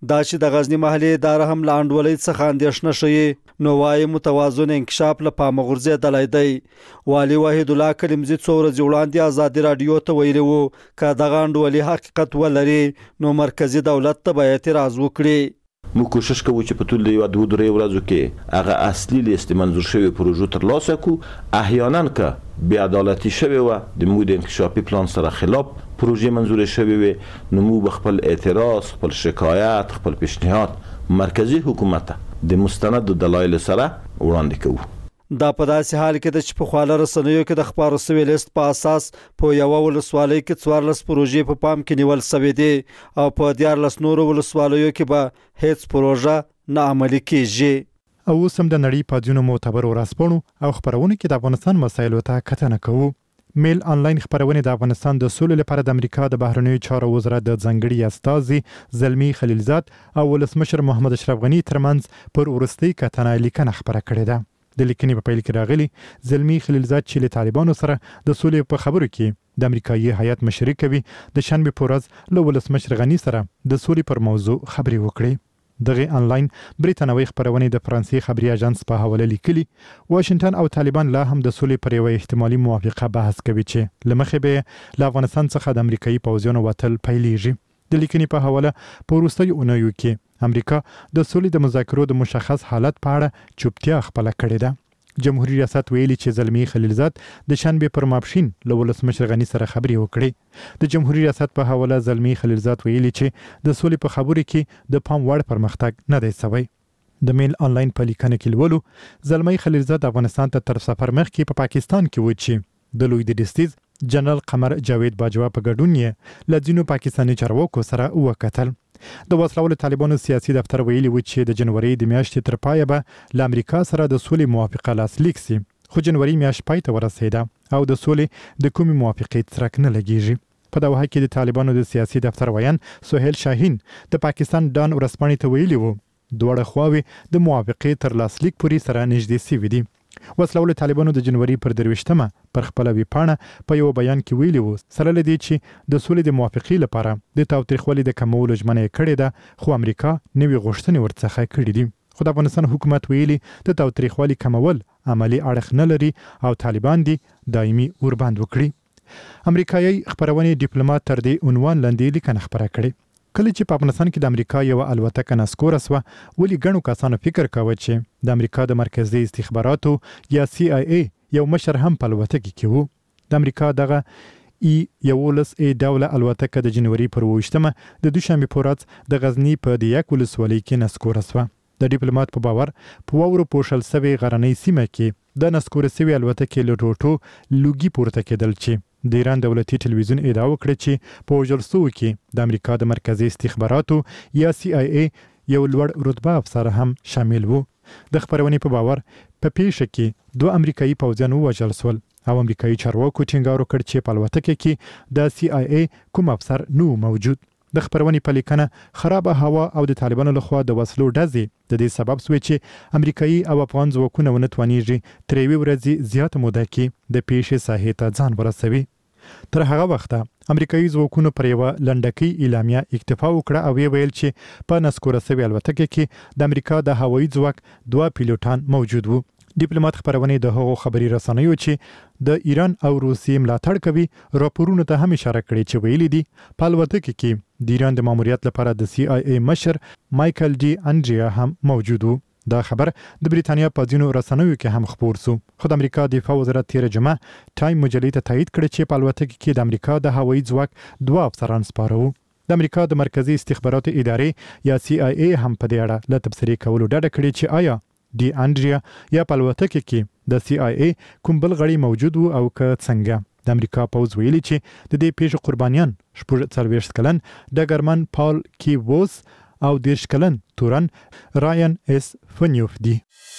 دا چې د غزنی محلي اداره هم لاندولې څخه اندېښنه شوي نو وايي متوازن انکشاف له پامه غورځېدلی دی. والي وحید الله کلمزي څو ورځې وړاندې ازادي راډیو ته ویلي وو که دغه انډولي حقیقت ولري نو مرکزي دولت ته به اعتراض وکړي. موږ کوشش کوو چې په ټول یو دوه درې ورځو کې هغه اصلي لیست منظور شوی پروژو ترلاسه کړو. احیانا که بې عدالتي شوی و د موږ د انکشافي پلان سره خلاف پروژې منظور شوی وي نو موږ خپل اعتراض، خپل شکایت، خپل پیشنهاد مرکزی حکومت د مستند دلایل سره وړاندې کوو. دا په داسې حال کې د چې په خواله رسنیو کې د خبرو سوي لیست په اساس په یو ولسوالۍ کې څوارلس پروژې په پام کې نیول شوې دي او په دیارلس نورو ولسوالیو کې به هیڅ پروژه نه عملي کیږي. او اوس هم د نړۍ په ځینو معتبرو ورځپاڼو او خبرونو کې د افغانستان مسایلو ته کتنه کوو. میل آنلاین خبرونه د افغانستان د سولې لپاره د امریکا د بهرنیو چارو وزارت د ځنګړي استازي زلمی خلیلزاد او ولسمشر محمد اشرف غنی ترمنځ پر ورستۍ کتنه لیکنه خبره کړې ده. د لیکنې په پیل کې راغلي زلمی خلیلزاد چې له طالبانو سره د سولې په خبرو کې د امریکایي هیئت مشري کوي د شنبه په ورځ له ولسمشر غنی سره د سولې پر موضوع خبرې وکړي. دغه آنلاین بریتانوي خبرونه د فرانسې خبري اژانس په حواله لیکلي واشنگټن او طالبان لا هم د سولې پر یو احتمالي موافقه بحث کوي چې لمخې به له افغانستان څخه د امریکایي پوځیانو وتل پیلېږي. د لیکنې په حواله په وروستیو اونیو کې امریکا د سولې د مذاکرو د مشخص حالت په اړه چوپتیا خپله کړې ده. جمهوریت ریاست ویلي چې زلمی خلیلزاد د شنبه پر ماپښین له ولسمشر غنی سره خبرې وکړې. د جمهوریت ریاست په حواله زلمی خلیلزاد ویلي چې د سولې په خبرو کې د پام وړ پرمختګ نه دی شوی. د میل آنلاین په لیکنه کې لولو زلمی خلیلزاد افغانستان ته تر سفر مخکې په پا پاکستان کې و چې د لوی د دستیز جنرال قمر جاوید باجوا په ګډون یې له ځینو پاکستاني چارواکو سره وکتل. د وسلوالو طالبانو سیاسي دفتر ویلي و چې د جنوري د میاشتې تر پایه به له امریکا سره د سولې موافقه لاسلیک سي خو جنوري میاشت پای ته ورسېده او د سولې د کومې موافقې څرک نه لګیږي. په دوحه کې د طالبانو د سیاسي دفتر ویان سهیل شاهین د پاکستان ډان ورسپانې ته ویلي وو دواړه خواوې د موافقې تر لاسلیک پورې سره نږدې سوي دي. وسلوالو طالبانو د جنوري پر درویشتمه پر خپل ویپاڼه په یو بیان کې ویلي وو سره لدی چې د سولې د موافقې لپاره د تاوتریخوالي د کمولو ژمنه کړې ده خو امریکا نوې غوښتنې ورڅخه کړې دي. خو د افغانستان حکومت ویلي د تاوتریخوالي کمول عملی اړخ نه لري او طالبان دي دایمي ورباند وکړي. امریکایي خبرونه ډیپلوماټ تر دې عنوان لاندې لیکنه خبره کړې. کله چې په افغانستان کې د امریکا یو الوتکه نسکوره سوه ولې ګڼو کسانو فکر کاوه چې د امریکا د مرکزي استخباراتو یا سی آی ای یو مشر هم په الوتکه کې وو. د امریکا دغه ای یولس ای ډوله الوتکه د جنوري پر اوویشتمه د دوشنبه په ورځ د غزنی په دیاک ولسوالۍ کې نسکوره سوه. د ډیپلوماټ په باور په واورو پوښل سوي غرنۍ سیمه کې د نسکوره سوي الوتکې له ټوټو لوګي پورته کېدل چې د ایران دولتي ټلویزیون ادعا وکړه چې په وژل سوو کې د امریکا د مرکزي استخباراتو یا سی آی ای یو لوړ رتبه افسر هم شامل وو. د خبرونې په باور په پیښه کې دوه امریکایي پوځیان ووژل سول او امریکایي چارواکو ټینګار وکړ چې په الوتکه کې د سی آی ای کوم افسر نه موجود. د خبرونې په لیکنه خرابه هوا او د طالبانو لخوا د وسلو ډزې د دې سبب شوی چې امریکایي او افغان ځواکونه ونه توانیږي تر یوې ورځې زیاته موده کې د پیښې ساحې ته ځان ورسوي. تر هغه وخته امریکایي ځواکونو پر یوه لنډکۍ اعلامیه اکتفا وکړه او ویې ویل چې په نسکوره سوي الوتکه کې د امریکا د هوایي ځواک دوه پیلوټان موجود وو. ډیپلوماټ خبرونه د هغو خبري رسنیو چې د ایران او روسیې ملاتړ کوي راپورونو ته هم اشاره کړې چې ویلي دي په الوتکه کې د ایران د ماموریت لپاره د سی آی ای مشر مایکل ډي انډریا هم موجود وو. دا خبر د بریتانیا په ځینو رسنیو کې هم خپور شو خو د امریکا دفاع وزارت تیر جمعه ټایم مجلې ته تایید کړ چې په الوتکه کې د امریکا د هوایي ځواک دوه افسران سپاره وو. د امریکا د مرکزي استخباراتو ادارې یا سی آی ای هم په دې اړه له تبصرې کولو ډډه کړې چې آیا ډي انډریا یا په الوتکه کې د سی آی ای کوم بل غړي موجود وو او که څنګه. د امریکا پوځ ویلي چې د دې پیښې قربانیان شپږ څلوېښت کلن ډګرمن پال کیووس او دیرش کلن تورن رایان اس فنیوف دي.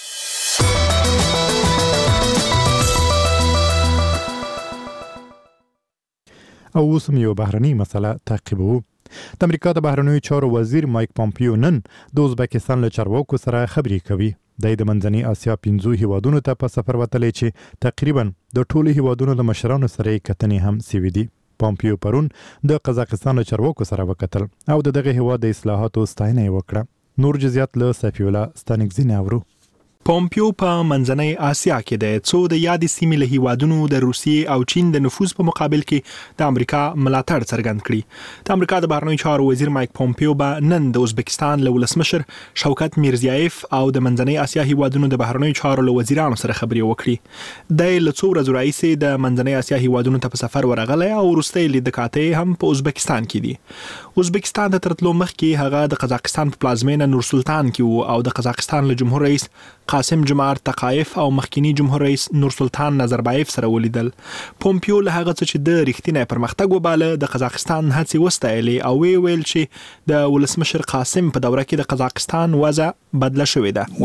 او اوس هم یو بهرنۍ مسله تعقیبوو. د امریکا د بهرنیو چارو وزیر مایک پامپیو نن د ازبکستان له چارواکو سره خبرې کوي. د منځنۍ اسیا پنځو هیوادونو ته په سفر وتلی چې تقریبا د ټولو هیوادونو د مشرانو سره یې کتنې هم سوي دي. پومپیو پرون د قزاقستان چارواکو سره وکتل او د دغه هیواد د اصلاحاتو ستاینه وکړه. نور جزئیات له صفی الله ستانکزین اورو. پومپیو په منځنۍ آسیا کې د څو د یادې سیمې له هیوادونو د روسیې او چین د نفوذ په مقابل کې د امریکا ملاتړ څرګند کړي. د امریکا د بهرنیو چارو وزیر مایک پومپیو به نن د ازبکستان له ولسمشر شوکت میرزیایف او د منځنۍ آسیا هیوادونو د بهرنیو چارو له وزیرانو سره خبرې وکړي. د له څو ورځې راهیسې د منځنۍ آسیا هیوادونو ته په سفر ورغلی او وروستۍ لیدکاتې هم په ازبکستان کې دي. ازبکستان ته تر تلو مخکې هغه د قزاقستان په پلازمینه نور سلطان کې و او د قزاقستان له جمهور رئیس قاسم جمعار تقایف او مخکینی جمهور رئیس نور سلطان نظربایف سره ولیدل. پومپیو له هغه څه چې د ریښتینی پرمختګ وباله د قزاقستان هڅې وستایلې او وی ویل چې د ولسمشر قاسم په دوره کې د قزاقستان وضع بدله شوې ده.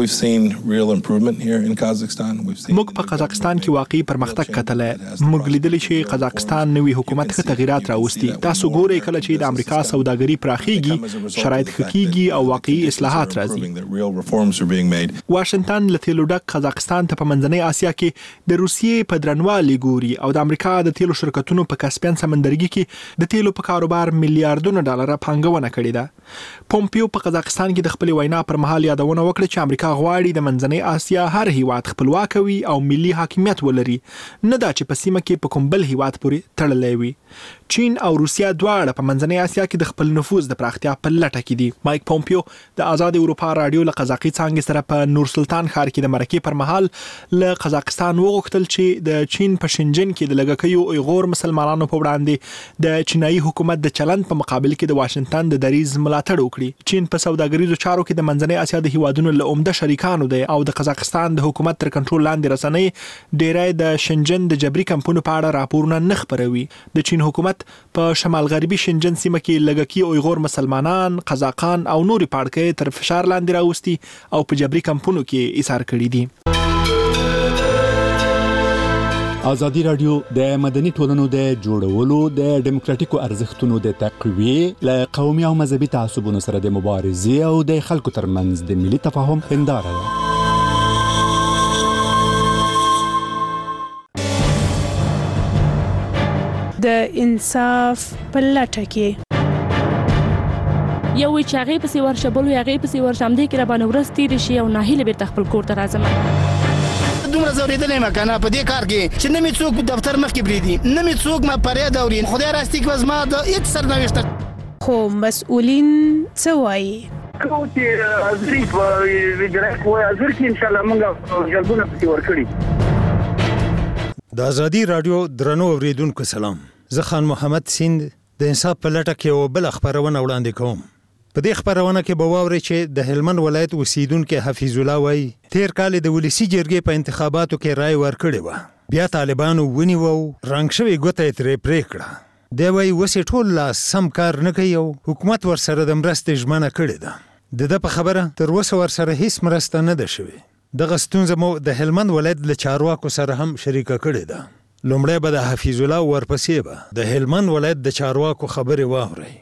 موږ په قزاقستان کې واقعي پرمختګ کتلی. موږ لیدلی چې قزاقستان نوي حکومت ښه تغیرات راوستي. تاسو ګورئ کله چې د امریکا سوداګري پراخیږي شرایط ښه کیږي او واقعي اصلاحات راځي. واشنگټن له تیلو ډک قزاقستان ته په منځنۍ آسیا کې د روسیې په درنوالي ګوري او د امریکا د تیلو شرکتونو په کاسپین سمندرګي کې د تیلو په کاروبار میلیارډونو ډالر پانګونه کړې ده. پومپیو په قزاقستان کې د خپل وینا پر مهال یادونه وکړه چې امریکا غواړي د منځنۍ آسیا هر هیواد خپلواک وي او ملي حاکمیت ولري، نه دا چې په سیمه کې په کوم بل هیواد پورې تړلې وي. چین او روسیا دواړه په منځنۍ آسیا کې د خپل نفوذ د پراختیا په لټه کې دي. مایک پومپیو د آزاد اروپا رادیو له قزاقي څانګې سره په نور سلطان ښار کې د مرکې پر مهال له قزاقستان وغوښتل چې د چین په شنجن کې د لږکیو اویغور مسلمانانو په وړاندې د چینایي حکومت د چلند په مقابل کې د واشنگټن د دریځ ملاتړ وکړي. چین په سوداګریزو چارو کې د منځنۍ آسیا د هیوادونو له عمده شریکانو دی او د قزاقستان د حکومت تر کنټرول لاندې رسنۍ ډیری د شنجن د جبري کمپونو په اړه راپورونه نه خپروي. د چین حکومت په شمال غربي شنجن سیمه کې لږکي اویغور مسلمانان، قزاقان او نوري پاړکې تر فشار لاندې راوستي او په جبري کمپونو کې ایثار کړي دي. ازادي راډیو د مدني ټولنو د جوړولو د ډیموکراتیکو ارزښتونو د تقویې له قومي او مذهبي تعصبونو سره د مبارزې او د خلکو ترمنځ د ملي تفاهم هنداره ده. د انصاف په لټه کې یو وی چې هغه پسې ورشه بل وی هغه پسې ورشه هم دې کې را باندې ورځ تېرې شي او ناهیله بیرته خپل کور ته راځم. دومره زورېدلی یم که نه په دې کار کې چې نه مې څوک دفتر مخکې پرېږدي، نه مې څوک ما فریاد اوري. خدای راستي که زما د هېڅ سرنوشته خو مسؤلین څه وایي؟ کوم چې حاضري په وجرایت وایي حاضر کې انشاءالله موږ جلبونه پسې ورکړي. د ازادي راډیو درنو اورېدونکو سلام. زه خان محمد سیند د انصاف په لټه کې یوه بله خپرونه وړاندې کوم. په دې خپرونه کې به واورئ چې د هلمند ولایت اوسیدونکی حفیظ الله وایي تیر کال د ولسي جرګې په انتخاباتو کې رای ورکړې وه، بیا طالبانو ونیوه او رنګ شوې ګوته یې ترې پرې کړه. دی وایي اوس یې ټول لاس سم کار نه کوي او حکومت ورسره د مرستې ژمنه کړې ده. د ده په خبره تر اوسه ورسره هیڅ مرسته نه ده شوې. دغه ستونزه مو د هلمند ولایت له چارواکو سره هم شریکه کړې ده. لومړی به د حفیظ الله ورپسې به د هلمند ولایت د چارواکو خبرې واورئ.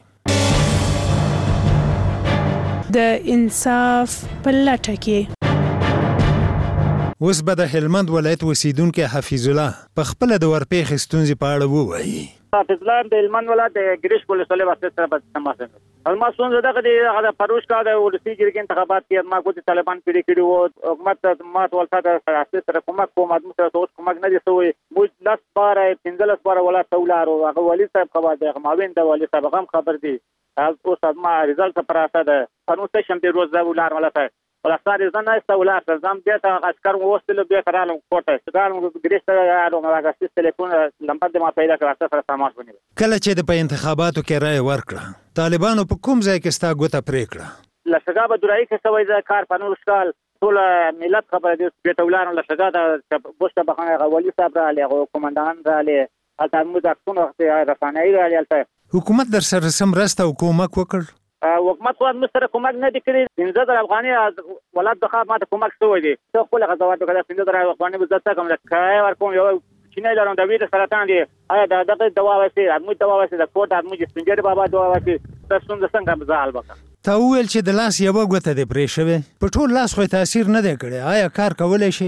د انصاف په لټه کې اوس به د هلمند ولایت اوسیدونکی حفیظ الله په خپله د ورپېښې ستونزې په اړه ووایي. حفیظ الله د هلمند ولایت د ګریش ولسوالۍ واسطې سره به تماس لرم. ما ستونزه دغه دی هغه د پروش کال د ولسي جرګې انتخابات کې ما کوم طالبان پیډې کړي وو. حکومت ما ټول ساده سیاست سره کومک کوم ادم سره اوس کومک نه دي سوی. موږ لاس بار پنځلس بار ولا تولارو هغه ولی صاحب خبر دی ماوین د ولی صاحب هم خبر دی. اوس ما ریزلټ پر اساس ده قانون ته شم دی روز دا ولار ولا ته ولا ساري زنه استولار زم بیا ته عسكر ووستل بیا کرالم کوټه ستارم ګریش ته یادو ما غاستې ټلیفون لمبر د ما پیدا کړه سره تماس ونیو. کله چې د په انتخاباتو کې رای ورکړه طالبانو په کوم ځای کې ستا ګوته پرې کړه؟ لشګا به درایي کې سوي د کار پنور شکال ټول ملت خبره دي چې ټولانو لشګا د بوسته بخانه غوالي صاحب را لغه کومندان را لغه البته موږ څنګه وخت رسانه‌ای را لغه حکومت در سره سم راسته او کومک وکړ. حکومت خو موږ سره کومک نه دی کړی. پنځه زره افغاني ولادت د خا ماته کومک شوی دی. څو خپل غزوات وکړه پنځه زره افغاني بزته کوم لکه ورکوم یو چینه لرم د ویډیو سرطان دی. آیا دا دغه دوا وسی ادمو دوا وسی د کوټ ادمو چې سنجر بابا دوا وسی تاسو څنګه مزال وکړه. تا ویل چې د لاس یو غوته دی پرې شوی په ټول لاس خو تاثیر نه دی کړی. آیا کار کولای شي؟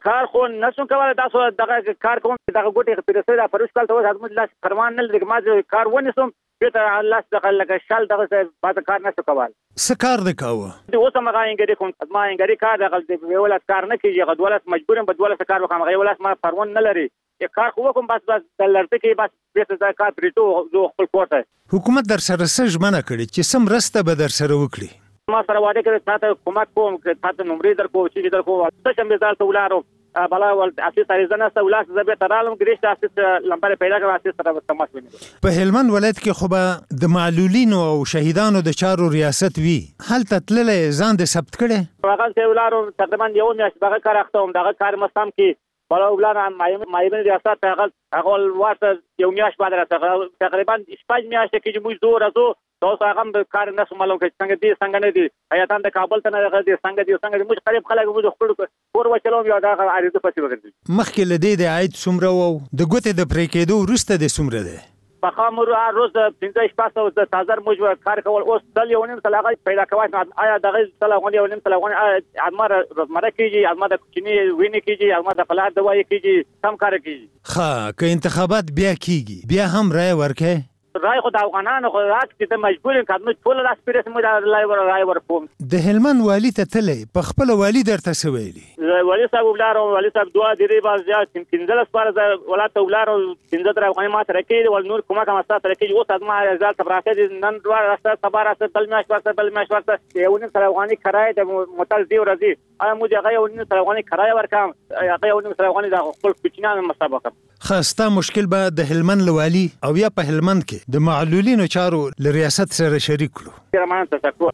کار خو نشم کولای تاسو دغه کار کوم دغه ګوتې پیرسه دا پروش کال ته وځم لاس فرمان نه لګ ما کار ونیسم بیت الله دغه لګ شال دغه بعد کار نه کول سکار د کاوه د اوسه مغا انګری کوم ما انګری کار دغه د ولات کار نه کیږي غدولت مجبورم بدولت کار وکم غي ولات ما فرمان نه لري یک کار خو کوم بس بس د لړته کې بس بیت دا کار پریټو زه خپل کوټه حکومت در سره سج منع کړي چې سم رسته به در سره وکړي ما سره واده کړی تاسو کومک کوم تاسو نمبر در کو چې در کو څه شم مثال ته ولارو بلا ول اساس اریزنه سولاس زبې ترالم ګریش اساس لمبر پیدا کړ اساس سره تماس ونی په هلمند ولایت کې خو به د معلولینو او شهیدانو د چارو ریاست وی هل تتللې ځان د ثبت کړي هغه ته ولارو تقریبا یو میاشت دغه کار اختوم دغه کار مستم کې بلا ولانه مایبن ریاست هغه هغه واسه یو میاشت بعد راځه تقریبا شپږ میاشتې کې موږ زور ازو تاسو هغه کار نه سمالو کې څنګه دي څنګه نه دي حیاتان د کابل ته نه راغلي څنګه دي څنګه موږ قریب خلک موږ خپل کور وچلو بیا دا اړیزه پسې وګرځي مخکې لدی د عید سمره وو د ګوتې د پرې کېدو وروسته د سمره ده په خامر روز پنځه شپه او د تازه موږ کار کول اوس دل یو نیم سلاغه پیدا کوي آیا دغه سلاغه یو نیم سلاغه امر روزمره کیږي امر د کوچنی ویني کیږي امر د فلات دوايي کیږي کم کار کیږي ښه که انتخابات بیا کیږي بیا هم رای ورکه رای خو د افغانانو خو راک چې د مجبور کډنو ټول لاس پیرس مو د لای ور رای ور کوم د هلمند والی ته تلې په خپل والی درته سویلی والی صاحب ولارو والی صاحب دعا دی باز یا کینځل سپار ز ولات ولارو کینځل تر افغاني ما تر کې ول نور کومه کومه ستاسو تر کې اوس ازما ځال تبراته نن دوه راست صبر راست بل میاش وخت بل میاش وخت یو نن تر افغاني کرای د متل دی ورزي ایا مو دغه یو نن تر افغاني کرای ورکم هغه یو نن تر افغاني د خپل کوچنان مسابقه خاصه مشکل به د هلمند لوالي او یا په هلمند کې د معلولینو چارو ل ریاست سره شریک کړو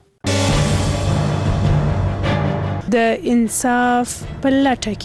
د انصاف په لټه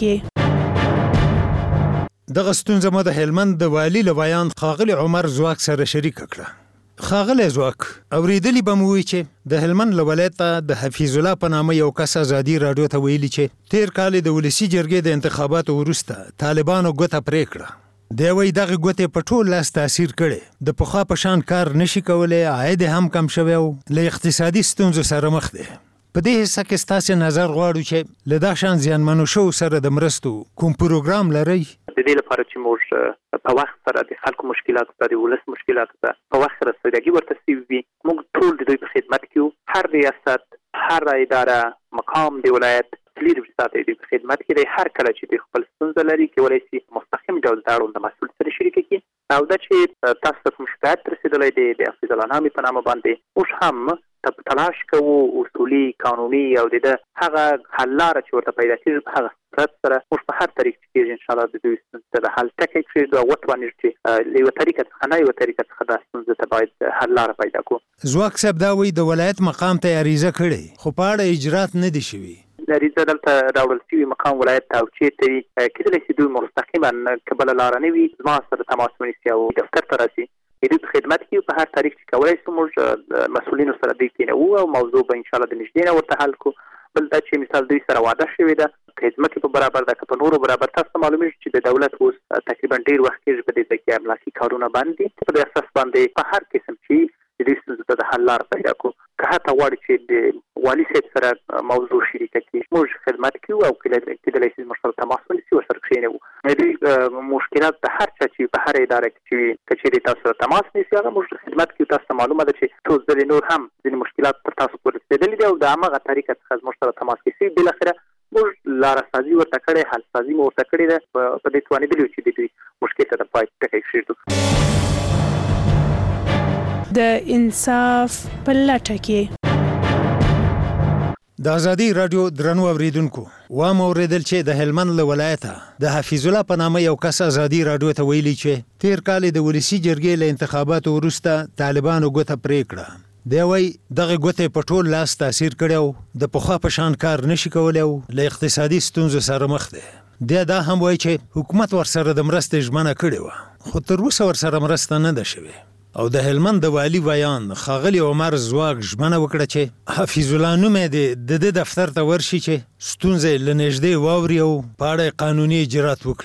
کې دغه ستونزه مو د هلمند د والي لویان خاغلی عمر زواک سره شریک کړه خاغلی زواک اوریدلی به مو وی چې د هلمند ولایت د حفیظ الله په نامه یو کس ازادي رادیو ته ویلي چې تیر کال د ولسی جرګې د انتخاباتو وروسته طالبانو ګوته پرې کړه دی وی دغه ګوتې په ټول لاس تاثیر کړي د پخوا په شان کار نشي کولای عاید هم کم شوی او له اقتصادي ستونزو سره مخ دی په دې حصہ کې ستاسو نظر غواړو چې له دا شان زیانمنو شو سره د مرستو کوم پروګرام لري د دې لپاره چې موږ په وخت سره د خلکو مشکلات ته د ولس مشکلات ته په وخت سره سرګي ورته سیوي موږ ټول د دوی په خدمت کې هر ریاست هر اداره مقام دی ولایت لیدل ساتي د خدمت کې د هر کله چې د خپل ستونزه لري کولای شي مستقیم ډول تاړو د مسؤل سره شریک کړي او دا چې تاسو کوم شکایت رسیدلې دی د حفیظ الله نامې په نامه باندې اوس هم تلاش کوو اصولي قانوني او د هغه حل لاره چې ورته پیدا کیږي په هغه صورت سره اوس په هر طریق کې ان شاء الله د دوی ستونزه د حل ټکی کې دا وټوانه چې له یو طریقه څخه نه یو طریقه څخه د ستونزه ته باید حل لاره پیدا کړو زواک صاحب دا وی د ولایت مقام ته اریزه کړي خو په اړه اجرات نه دي شوي اریزه دلته راوړل شوی مقام ولایت ته او چې کله چې دوی مستقیما قبل لاره نه وي زما سره تماس ونیسي او دفتر ته راشي د خدمت کې په هر طریق چې کولای شو موږ مسؤلینو سره د کېنو او موضوع به ان شاء الله د نږدې نه ورته حل کو بل دا چې مثال دوی سره وعده شوی ده خدمت په برابر د په نورو برابر تاسو معلومه چې د دولت اوس تقریبا ډیر وخت کې په دې کې املاکي کارونه باندې په اساس باندې په هر قسم چې د دې ستونزو ته حل لار پیدا کو که هغه غواړي چې د والي صاحب سره موضوع شریک کړي موږ خدمت کوو او کله چې د لیسنس مرسته تماس ونیسي او سره کښینو د مشکلات د هر چا چې په هر اداره کې چې تاسو سره تماس نیسي هغه موږ خدمت کوو تاسو معلومه ده چې ټول ځل نور هم د مشکلات پر تاسو پورې رسیدلي دي او د هغه طریقه څخه موږ سره تماس کوي بل اخره موږ لار سازي ورته کړې حل سازي مو ورته کړې ده په دې توانې دي چې د دې مشکل ته د پای ټکی شي د انصاف په لټه کې د ازادي رادیو درنو اوریدونکو و ما اوریدل چې د هلمند له ولایته د حفیظ الله په نامه یو کس ازادي رادیو ته ویلي چې تیر کال د ولسی جرګې له انتخاباتو وروسته طالبانو ګوته پرې کړه دی وی دغه ګوته په ټول لاس تاثیر کړو د پخوا په شان کار نشي کولای او له اقتصادي ستونزو سره مخ دی دی دا هم وایي چې حکومت ورسره د مرستې ژمنه کړې وه خو تر اوسه ورسره مرسته نه ده شوې او د هلمند د والی ویان خاغلی عمر زواک ژمنه وکړه چې حفیظ الله نوم د د دفتر ته ورشي چې ستونزې له نږدې واوري او په اړه قانوني اجرات وکړي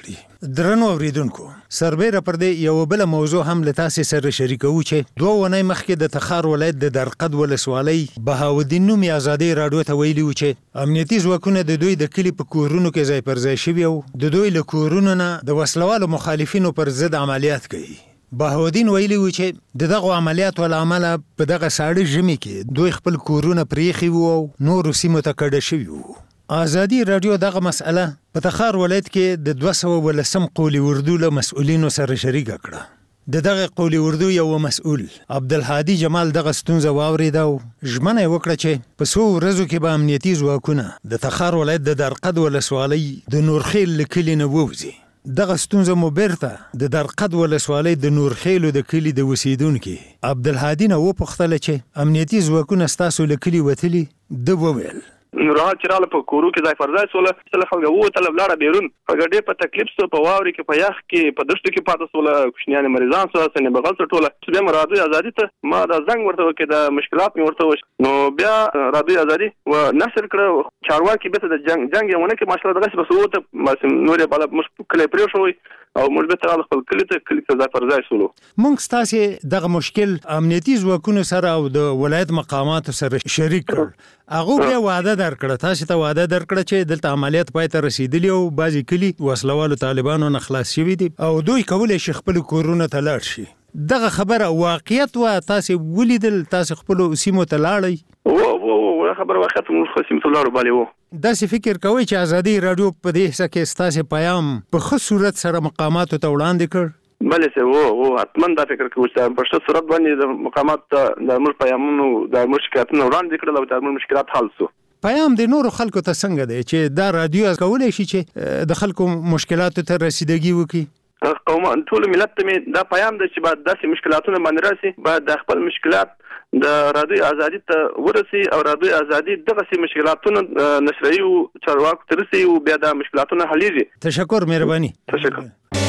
درنو اوریدونکو سربېره پر دې یو بل موضوع هم له تاسو سره شریکو چې دوه ونې مخکې د تخار ولایت د درقد ولسوالۍ بهاودین نومي ازادي رادیو ته ویلي و چې امنیتي ځواکونه د دوی د کلی په کورونو کې ځای پر ځای شوي او د دوی له کورونو نه د وسلوالو مخالفینو پر ضد عملیات کوي. بهاودین ویلي و چې د دغه عملیاتو له امله په دغه ساړه ژمي کې دوی خپل کورونه پریښي وو او نورو سیمو ته کډه شوي وو. ازادي رادیو دغه مسأله په تخار ولایت کې د دوه سوه ولسم قولي اردو له مسؤلینو سره شریکه کړه. د دغه قولي اردو یو مسؤل عبدالهادي جمال دغه ستونزه واورېده او ژمنه یې وکړه چې په څو ورځو کې به امنیتي ځواکونه د تخار ولایت د درقد ولسوالۍ د نورخیل له کلي نه ووځي. دغه ستونزه مو بیرته د درقد ولسوالۍ د نورخیلو د کلي د اوسیدونکي عبدالهادي نه وپوښتله چې امنیتي ځواکونه ستاسو له کلي وتلي؟ ده وویل نورحال چې راله په کورو کې ځای پر ځای سوله سله خلک ووتله ولاړه بیرون په ګډې په تکلیف سو په واورې کې په یخ کې په دښتو کې پاتې سوله کوچنیانې مریضان سوه سنې بغل سه ټوله بیا مې رادیو ازادي ته ما دا زنګ ورته وکړې د مشکلات مې ورته وشي نو بیا رادیو ازادي و نشر کړه چارواکي بیرته د جنګ جنګ یې ونه کړې ماشاءالله دغسې بس ووته نور یې بالا موږ کلی پرېښوی او موږ بیرته راغلو خپل کلي ته کلي ته ځای پر ځای سولو. موږ ستاسې دغه مشکل امنیتي ځواکونو سره او د ولایت مقاماتو سره شریک کړ. هغوی بیا وعده درکړه تاسې ته وعده درکړه چې دلته عملیات پای ته رسېدلي او بعضې کلي وسلوالو طالبانو نه خلاص شوي دي او دوی کولی شي خپلو کورونو ته لاړ شي. دغه خبره واقعیت وه؟ تاسې ولیدل؟ تاسې خپلو سیمو ته لاړئ؟ و و خبره واقعیت موږ خپلو سیمو ته لاړو بالې و. داسې فکر کوئ چې ازادي رادیو په دې حصه کې ستاسې پیام په ښه صورت سره مقاماتو ته وړاندې کړ؟ بلې سه و و حتما دا فکر کوو چې په ښه صورت باندې د مقاماتو ته د موږ پیامونو د موږ شکایتونه وړاندې کړل او د موږ مشکلات حل سو. پیام د نورو خلکو ته څنګه دی چې دا رادیو کولی شي چې د خلکو مشکلاتو ته رسیدګي وکړي؟ قوم ټول ملت ته مې دا پیام دی چې باید داسې مشکلاتونه باندې راسي باید د خپل مشکلات د رادیو ازادي ته ورسي او رادیو ازادي دغسې مشکلاتونه نشروي او چارواکو ته رسي او بیا دا مشکلاتونه حلیږي. تشکر مهرباني. تشکر.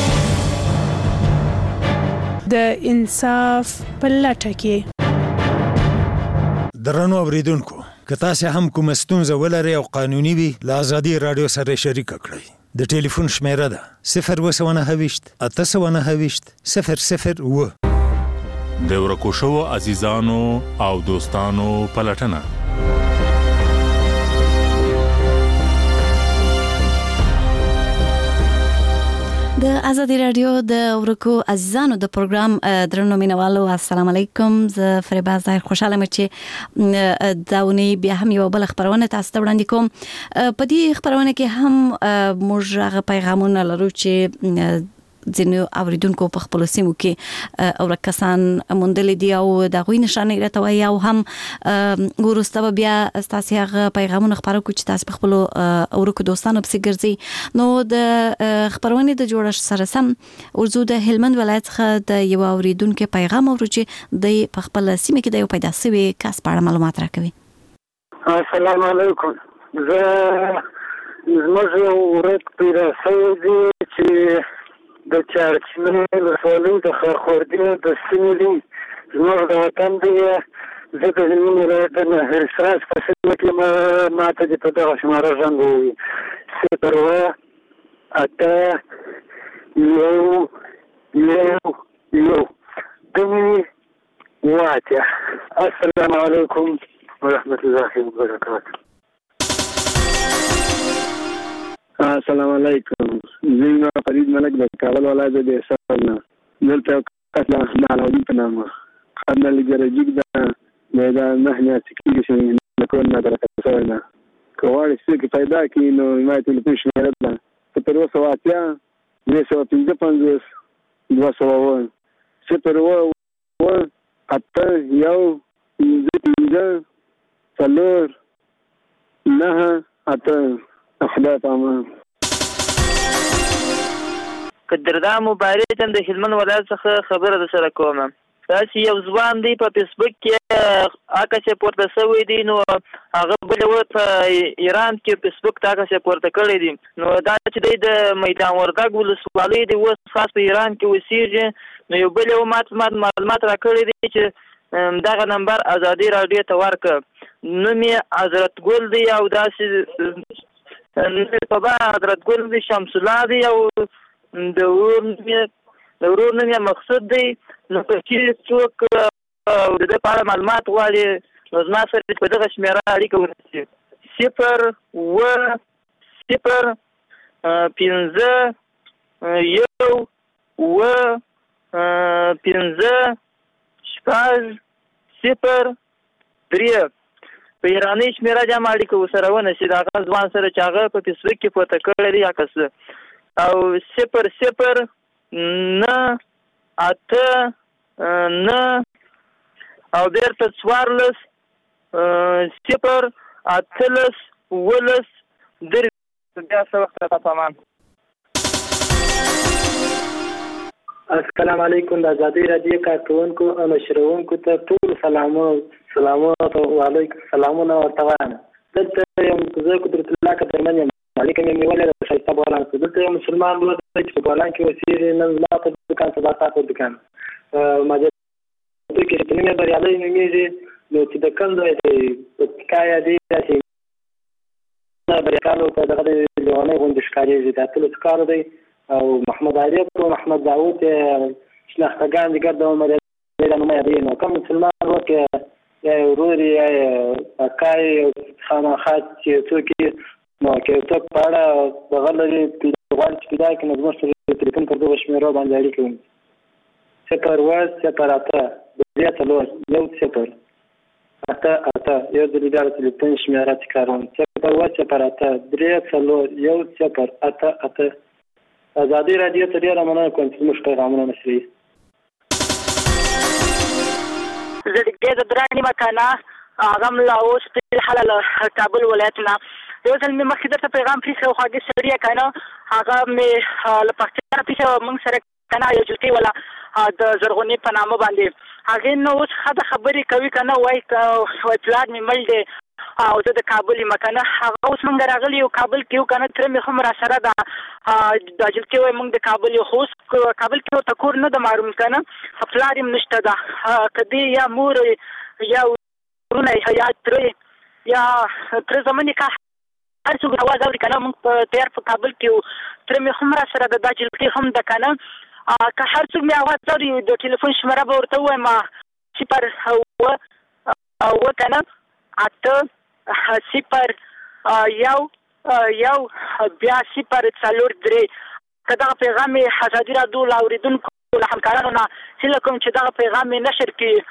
د انصاف په لټه کې درنو اوریدونکو که تاسې هم کومه ستونزه ولرئ او قانوني وي له ازادي رادیو سره شریکه کړئ. د ټلیفون شمیره ده صفر اوه سوه نهه ویشت اته سوه نهه ویشت صفر صفر اوه. د ورکو شوو عزیزانو او دوستانو پلټنه د ازادي رادیو د ورکو عزیزانو د پروګرام درنو مینوالو السلام علیکم. زه فریبا ظاهر خوشاله یم چې دا ونې بیا هم یو بل خبرونه تاسو ته وړاندې کوم. په دې خبرونه کې هم موږ هغه پیغامونه لرو چې ځینو اوریدونکو په خپل سیمو کې او کسان موندلې دي او د غوي نشانه راته وایي او هم ورسته بیا تاسو هغه پیغامونه خبرو کو چې تاسو په خپل اورکو دوستانو په سیګرځي. نو د خبرونه د جوړښت سره سم ورزو د هلمند ولایت څخه د یو اوریدونکو پیغام اورو چې د په خپل سیمه کې د یو پیدا شوی کس په اړه معلومات راکوي. السلام علیکم. زه زموږ ورک پیدا شوی دی چې د چارچمنې ولسوالۍ د خرخوردي د سیمې دی زموږ د وطن دی. زه د هلمند ولایت د نهرسراج په سیمه کې ما ته د په دغه شماره زنګ ووایي صفر اوه اته یو یو یو دوه اوه اتیا. السلام علیکم ورحمة الله وبرکاته. السلام علیکم. زه فرید ملک د کابل ولایت د احسان نه دلته کس د علاودین په نامه خدمه لګرجیک د میدان نه نه سکیږي چې نه کول نه درته سوی نه کوړی چې پیدا کی نو ما ټلیفون شمیره ده صفر اوه سوه اتیا درې سوه پنځه پنځوس دوه سوه اووه صفر اوه اوه اته یو پنځه پنځه څلور نهه اته. خدای پامان. قدردان مبارک هم د هلمند ولایت څخه خبره در سره کوم. داسې یو ځوان دی په فیسبوک کې عکس یې پورته شوی دی نو هغه بل و په ایران کې فیسبوک ته عکس یې پورته کړی دی. نو دا چې دی د میدان وردګ ولسوالۍ دی اوس خاص په ایران کې اوسېږي. نو یو بل یو ماته معلومات راکړی دی چې دغه نمبر ازادي رادیو ته ورکړه. نوم یې حضرت ګل دی او داسې په با حضرت ګل دی شمس الله دی او د ورور د ورور نوم یې مقصود دی. نو که چېرې څوک د ده په اړه معلومات غواړي نو زما سره په دغه شمېره اړیکه ونیسي: صفر اووه صفر پنځه یو اووه پنځه شپږ صفر درې. په ایراني شمېره چې هم اړیکه ورسره ونیسي د هغه ځوان سره چې هغه په فیسبوک کې پورته کړی دی عکس ده. او صفر صفر نه اته نه او بیرته څوارلس صفر اتلس اوولس درې. بیا څه وخت راته په امان. السلام علیکم. د ازادي راډیو کارکوونکو او نشرونکو ته ټول سلامونه سلامونه وعلیکم سلامونه ورته وایم. دلته یم زه قدرت الله قدرمن یم. اړیکه مې نیولې ده ښایسته بولان څخه. دلته یو مسلمان ورور دی چې په بولان کې اوسېږي. نن زما په دوکان سبا ستا په دوکان ماجرا کې چې نوم یې بریالی نومېږي. نو چې د کوم ځای دی پکتیکا یا دی داسې بریاکانو ته دغه دی لیونی غوندې ښکارېږي. د اتلس کالو دی او محمد عارف او محمد داود شناختګان دي ګرد عمر یې نوم یې دی. نو کوم مسلمان ورور کې یا ورور یا اکا یې خامخا چې څوک یې نو که څوک په اړه دغه لري غواړي چې پیدا کړي نو زموږ سره تلیفون پر دغه شمېرو باندې اړیکه ونیسي: صفر اووه صفر اته درې څلور یو صفر اته اته. یو ځل بیا د تلیفون شمېره تکراروم: صفر اووه صفر اته درې څلور یو صفر اته اته. ازادي راډیو ته ډېره مننه کوم چې زموږ پیغامونه نشروي. زه د دې د دراني مکانه هغه هم لا اوس فلحال له کابل ولایت نه یو ځل مې مخکې درته پیغام پرېښی و خواږه سړي که نه هغه مې له پښتانه پرېښی موږ سره که نه یو جلکۍ وله د زرغونې په نامه باندې. هغې نو اوس ښه خبرې کوي که نه وایي وایي پلار مې مړ دی او زه د کابل یم که نه. هغه اوس موږ راغلي یو کابل کې یو که نه تره مې هم را سره ده. دا جلکۍ وایي موږ د کابل یو خو اوس کابل کې ورته کور نه ده معلوم که نه پلار یم نشته ده. که دی یا مور یا ورونه یا تره یا تره زمن یې که هر څوک اواز اوري که نه موږ په تیار په کابل کې یو تره مې هم را سره ده. دا جلکۍ هم ده که نه. که هر څوک مې اواز اوري د ټلیفون شمېره به ورته ووایم صفر اووه اووه که نه اته صفر یو یو بیا صفر څلور درې. که دغه پیغام یې ازادي راډیو له اورېدونکو له همکارانو نه هیله کوم چې دغه پیغام یې نشر کړي.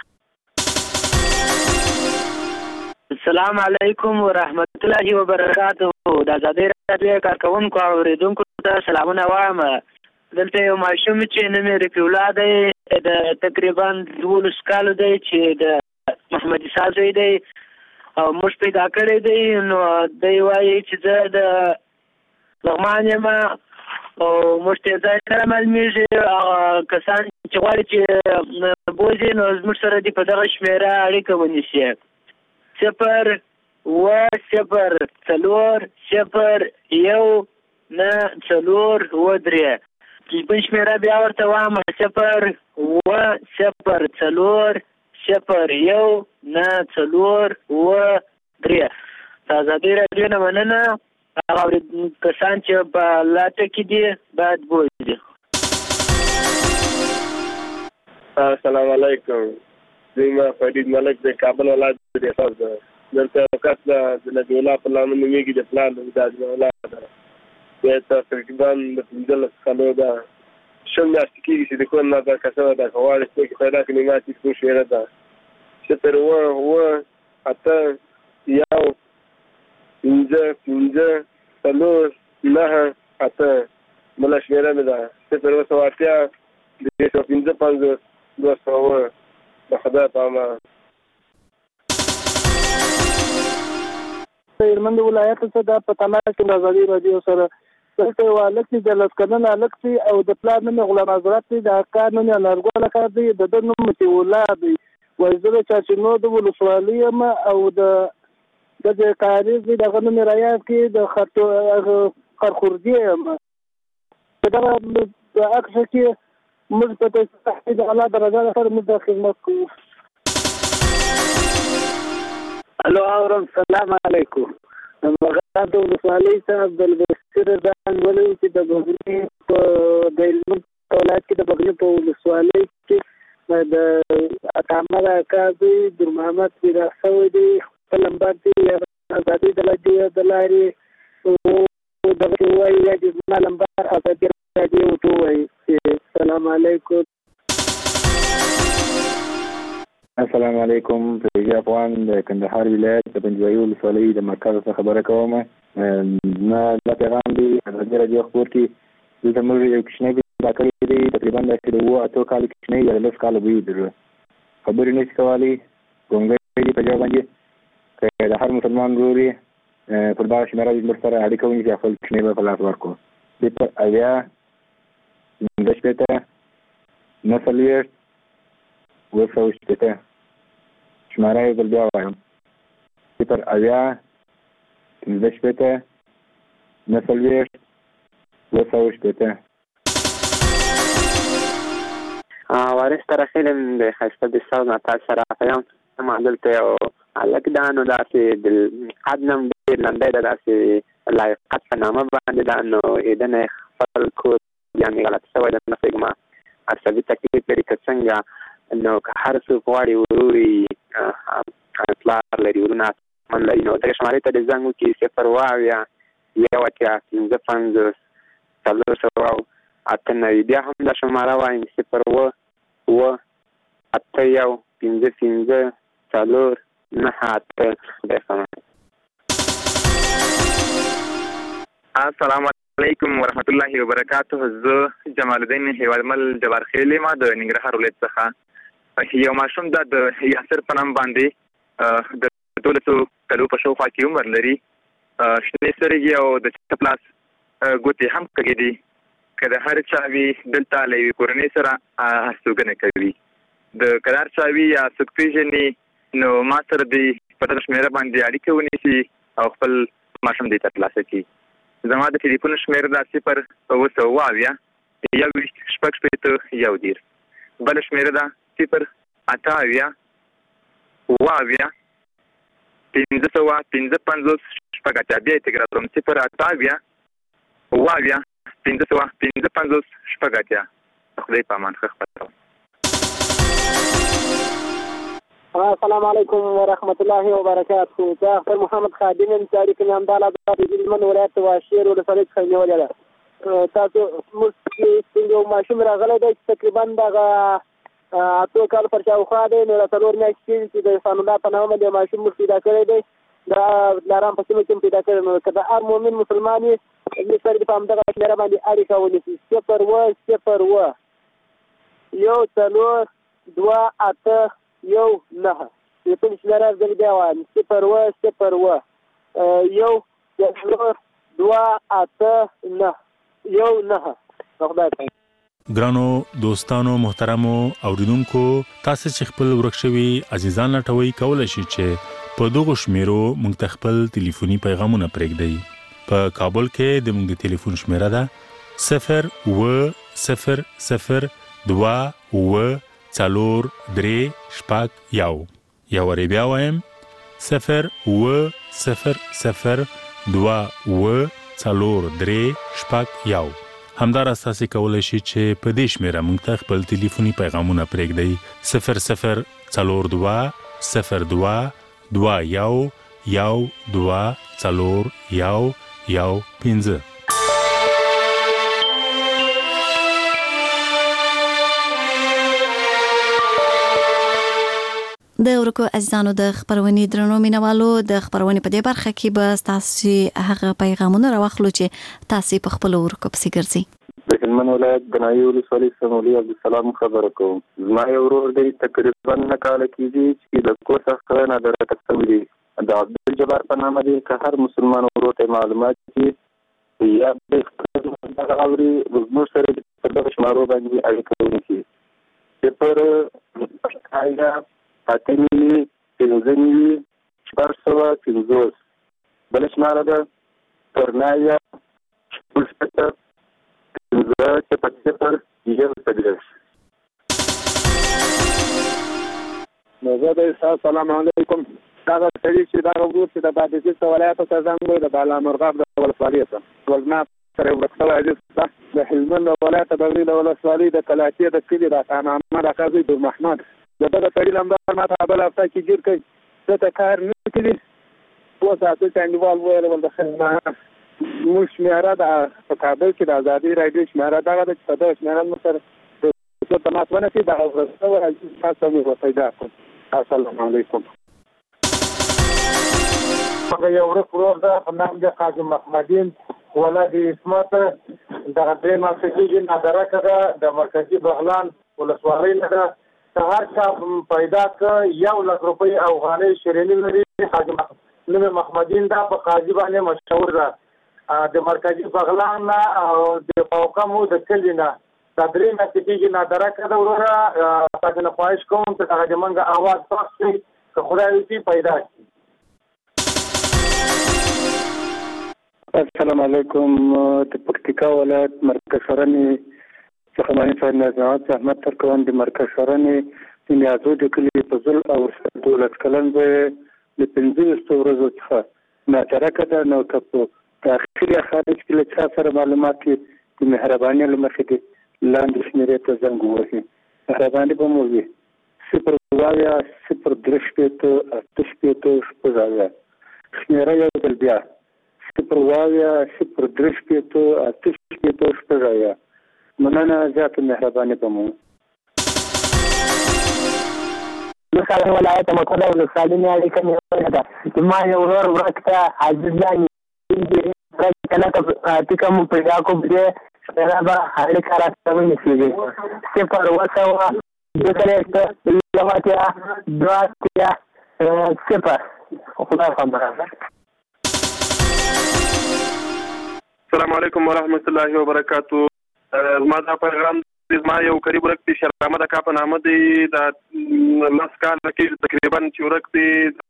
السلام علیکم ورحمت الله وبرکاته. د ازادي راډیو کارکوونکو او اورېدونکو ته سلامونه وایم. دلته یو ماشوم چې نوم یې رفیع الله دی د تقریبا دولس کالو دی چې د محمد عیسی زوی دی او موږ پیدا کړی دی. نو دی وایي چې زه د لغمان یم او موږ ته ځای سره معلومېږي. هغه کسان چې غواړي چې بوځي نو زموږ سره دې په دغه شمېره اړیکه ونیسي: صفر اووه صفر څلور صفر یو نه څلور اووه درې. تلیفون شمېره بیا ورته وایم: صفر اووه صفر څلور صفر یو نه څلور اووه درې. د ازادي راډیو نه مننه. هغه کسان چې په لاټه کې دي باید بوځي. السلام علیکم. زه فرید ملک د کابل ولایت د احساس ده. دلته یو کس د نبی الله په نامه نومېږي. د پلار نوم د اجمل الله ده. بیا تقریبا د پنځلس کالو ده. شل میاشتې کېږي چې د کور نه دا کسه ده که غواړي څوک یې پیدا کړي ما چې کوم شمېره ده: صفر اووه اووه اته یو پنځه پنځه څلور نهه اته. بله شمېره مې ده صفر اووه سوه اتیا درې سوه پنځه پنځوس دوه سوه اووه. د خدای په امان. هلمند ولایت څخه دا په تماس کې د ازادي راډیو سره دلته یو هلک دی د لس کلن هلک دی او د پلار نوم یې غلام حضرت دی. د اکا نوم یې انارګل اکا دی. د ده نوم مطیع الله دی. وایي زه د چاچینو د ولسوالۍ یم او د د کاریز دی دغه نوم یې رایاد کړي د خرخوردي یم. په دغه عکس کې موږ په تحقیق د الله د رضا لپاره موږ دا خدمت کوو. الو اورم. سلام علیکم. د بغداد ولسوالۍ څخه عبدالباسط سره ځان ولې چې د بغنی په د هلمند ولایت کې د بغنی په ولسوالۍ کې د اتامه راکازي در محمد پیدا شوی دی خپل نمبر دی آزادي د لارې د لارې او دغه وایي یا د نمبر آزادي راډیو ته وایي. السلام علیکم. السلام علیکم. زه افغان د کندهار ولایت د پنجوایي ولسوالۍ د مرکز څخه خبره کوم. نه دا پیغام دی آزادي راډیو خبر کې دلته موږ یو کوچنی پیدا کړی دی تقریبا د اووه اتو کالو کوچنی یا لس کاله وي خبرې نه شي کولی ګونګی په جواب باندې که د هر مسلمان ورور یې پر دغه شمېره موږ سره اړیکه ونیسي خپل کوچنی به په لاس ورکړو. صفر اویا پنځه شپېته نهه څلوېښت اووه سوه شپېته شمېره یې بل بیا وایم صفر اویا پنځه شپېته نهه څلوېښت اووه سوه شپېته. وارث ترخیل د ښایسته د ساو نه تاسو سره پیام ما دلته یو هلک دا نو داسې د قد نه ډېر لنډی ده داسې لایقت په نامه باندې ده نو ایدنه یې خپل کور یعنې غلط شوی ده نه پوهېږم عصبي تکلیف لري که څنګه نو که هر څوک غواړي ورور یې پلار لري ورونه من لري نو دغې شمارې ته د زنګ وکړي صفر اووه اویا یو اتیا پنځه پنځوس څلور سوه اته نوي بیا هم دا شماره وایم صفر اووه اووه اته یو پنځه پنځه څلور نهه اته. خدای سلامت. السلام علیکم ورحمت الله وبرکاته. زه جمال الدین هیوادمل جبار خیل یم د ننګرهار ولایت څخه. یو ماشوم دا د یاسر په نام باندې د دولسو کلو په شاوخوا کې عمر لري. شنې سترګې او د چپلاس ګوتې هم کږې دي. که د هر چا وي دلته له یوې کورنۍ سره هستوګنه کوي. د کدار چا وي یا څوک پېژني نو ما سره دې په دغه شمېره باندې اړیکه ونیسي او خپل ماشوم دې ترلاسه کړي. زما د ټلیفون شمېره دا صفر اووه سوه اووه اویا یو ویشت شپږ شپېته یو دېرش. بله شمېره ده صفر اته اویا اووه اویا پنځه سوه پنځه پنځوس شپږ اتیا. بیا یې تکرار کړم صفر اته اویا اووه اویا پنځه سوه پنځه پنځوس شپږ اتیا. خدای په امان ښه خپروم. السلام علیکم ورحمت الله وبرکاته. زه اختر محمد خادم یم چې اړیکه مې همدا لحظه د هلمند ولایت واشیر ولسوالۍ څخه نیولې ده. تاسو موږ یو ماشوم راغلی دی چې تقریبا دغه اتو کالو پر شاوخوا دی نو د څلور میاشتې کېږي چې د احسان الله په نامه د ماشوم موږ پیدا کړی دی. د لارام په سیمه کې هم پیدا کړی نو که د هر مؤمن مسلمان یې موږ سره دې په همدغه شمېره باندې اړیکه ونیسي صفر اووه صفر اووه یو څلور دوه اته یو نهه. ټلیفون شمېره زه بیا وایم صفر اووه صفر اووه یو څلور دوه اته نهه یو نهه. خدای پاک. ګرانو دوستانو محترمو اوریدونکو تاسو چې خپل ورک شوي عزیزان لټوي کولای شئ چې په دغه شمیرو موږ ته خپل ټلیفوني پیغامونه پرېږدئ. په کابل کې د موږ د ټلیفون شمیره ده صفر اووه صفر صفر دوه اووه څلور درې شپږ یو. یو وارې بیا وایم صفر اووه صفر صفر دوه اووه څلور درې شپږ یو. همداراز تاسو کولای شئ چې په دې شمیره موږ ته خپل ټلیفوني پیغامونه پرېږدئ صفر صفر څلور دوه صفر دوه دوه یو یو دوه څلور یو یو پنځه. د ورکو عزیزانو د خبرونې درنو مینوالو د خبرونې په دې برخه کې به تاسو هغه پیغامونه راوخلو چې تاسو په خپل ورکو پسې ګرځي. د هلمند ولایت د نایي ولسوالۍ سمولي عبدالسلام خبره کوم. زما یو ورور دی تقریبا نه کاله کېږي چې د کور څخه نادرته شوی دی. د عبدالجبار په نامه دی. که هر مسلمان ورور ته معلومات وي یا دغه اوري زموږ سره په دغه شمارو باندې اړیکه ونیسي صفر ایا اته نوي پنځه نوي شپږ سوه پنځوس. بله شماره ده ترنایا شپږ شپېته پنځه صفر صفر یو څلوېښت. نو زه د السلام علیکم دغه سړي چې دغه ورور چې د بادغیس ولایت ته زنګ وی د بالامرغاب د ولسوالۍ ته ولنا سره ورک شوی دی د هلمند ولایت د بغري د ولسوالۍ د کلاتې د کلي د خانامه د قاضي د محمد دغه سړي لمبر ماته بل هفته کې ګیر کوي څه ته کار نه کوي اوس تاسو چاندوال ویل ول د خدمت مو شمیره د په کابل کې د ازادي رادیو شمیره دغه د په دغه شمیره مو سره څه تماسونه چې د ورسره ورته تاسو مو پیدا کړ السلام علیکم هغه یو ورور ده په نام د قاضي محمدین ولادي اسمت دغه درې مرکزي نظارت ده د مرکزي بغلان ولسوالۍ نه ده هر چا پیدا ک یو لک روپۍ افغاني شیرینی لري قاضي نوم محمدین دا په قاضي باندې مشهور ده د مرکزي بغلان او د فوقمو د کلینا د درې مرکزي نظارت ده وروره تاسو نه خواهش کوم چې هغه منګه आवाज پخې که خدای دې پیدا کړي. السلام علیکم د پکتیکا ولایت مرکز شرنې څخه باندې صاحب نظامت احمد ترکوان د مرکز شرنې د نیازو د کلی په ځل او دولت کلن به د پنځه ورځو څخه ناچارکه ده نو که په داخلي خارج کې له چا سره معلومات د مهرباني له مخې دي لاندې شمېرې ته زنګ ووهي مهرباني به مو وي صفر اویا صفر درې شپېته اته شپېته شپږ اویا شمېره یو ځل بیا صفر واویا صفر درې شپېته اته شپېته شپږ اویا مننه زیاته مهرباني به مو مثلا ولایت مقدس ولسوالۍ نه اړیکه نیولې ده زما یو ورور ورک ته عزیز جاني کله ته کوم پیدا کوم دې شپږ به اړیکه راستوي نشي صفر وسوه دوه لواتیا دوه صفر خدای خبره. السلام علیکم ورحمت الله وبرکاتو. ما دا پیغام ما یو قریب ورک دی شرامه د کاپ نامه دی د لاس کال کې تقریبا چې ورک دی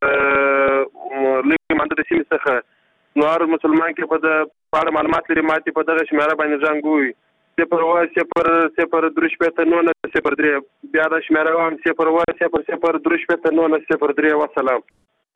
لکه مانده د سیمې څخه نور مسلمان کې په د پاړه معلومات لري ماته په دغه شمیره باندې ځانګوي صفر وا صفر صفر درې شپېته نو نه صفر درې بیا د شمیره وام صفر وا صفر صفر درې شپېته نو نه صفر درې وسلام.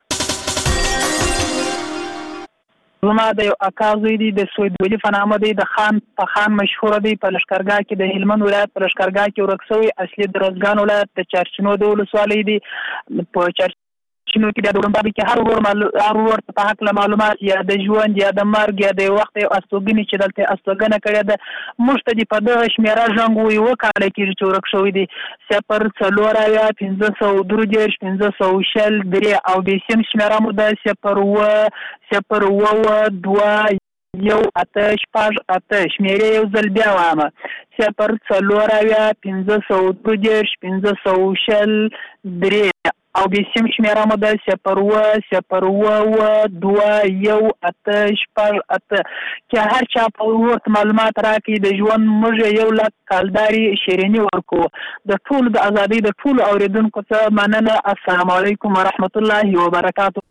زما د یو اکا زوی دی د سوید ولی فنامه دی د خان په خان مشهور دی په لشکرګاه کې د هلمند ولایت په لشکرګاه کې ورک شوی اصلي د روزګان ولایت د چارچینو د ولسوالۍ دی په چارچینو کې د ډورمبابي کې هر ور هر ور په حق معلومات یا د ژوند یا د مرګ یا د وخت او استوګنی چې دلته استوګنه کړې ده مشت دی په د شمیره ژوند وی وکاله کې چې ورک شوی دی صفر څلور یا پنځه سوه درې پنځه سوه شل درې او د سیم شمیره مو د صفر و صفر و دوه یو اته شپږ اته شمیرې یو ځل بیا وامه صفر څلور یا پنځه سوه درې پنځه سوه شل درې او د سیم شمیره مو د صفر و صفر و دوه یو اته شپږ اته چې هر چا په ورته معلومات راکړي د ژوند موږ یو لک کالداري شیرینی ورکو د ټول د ازادۍ د ټول اوریدونکو ته مننه. السلام علیکم ورحمت الله وبرکاتو.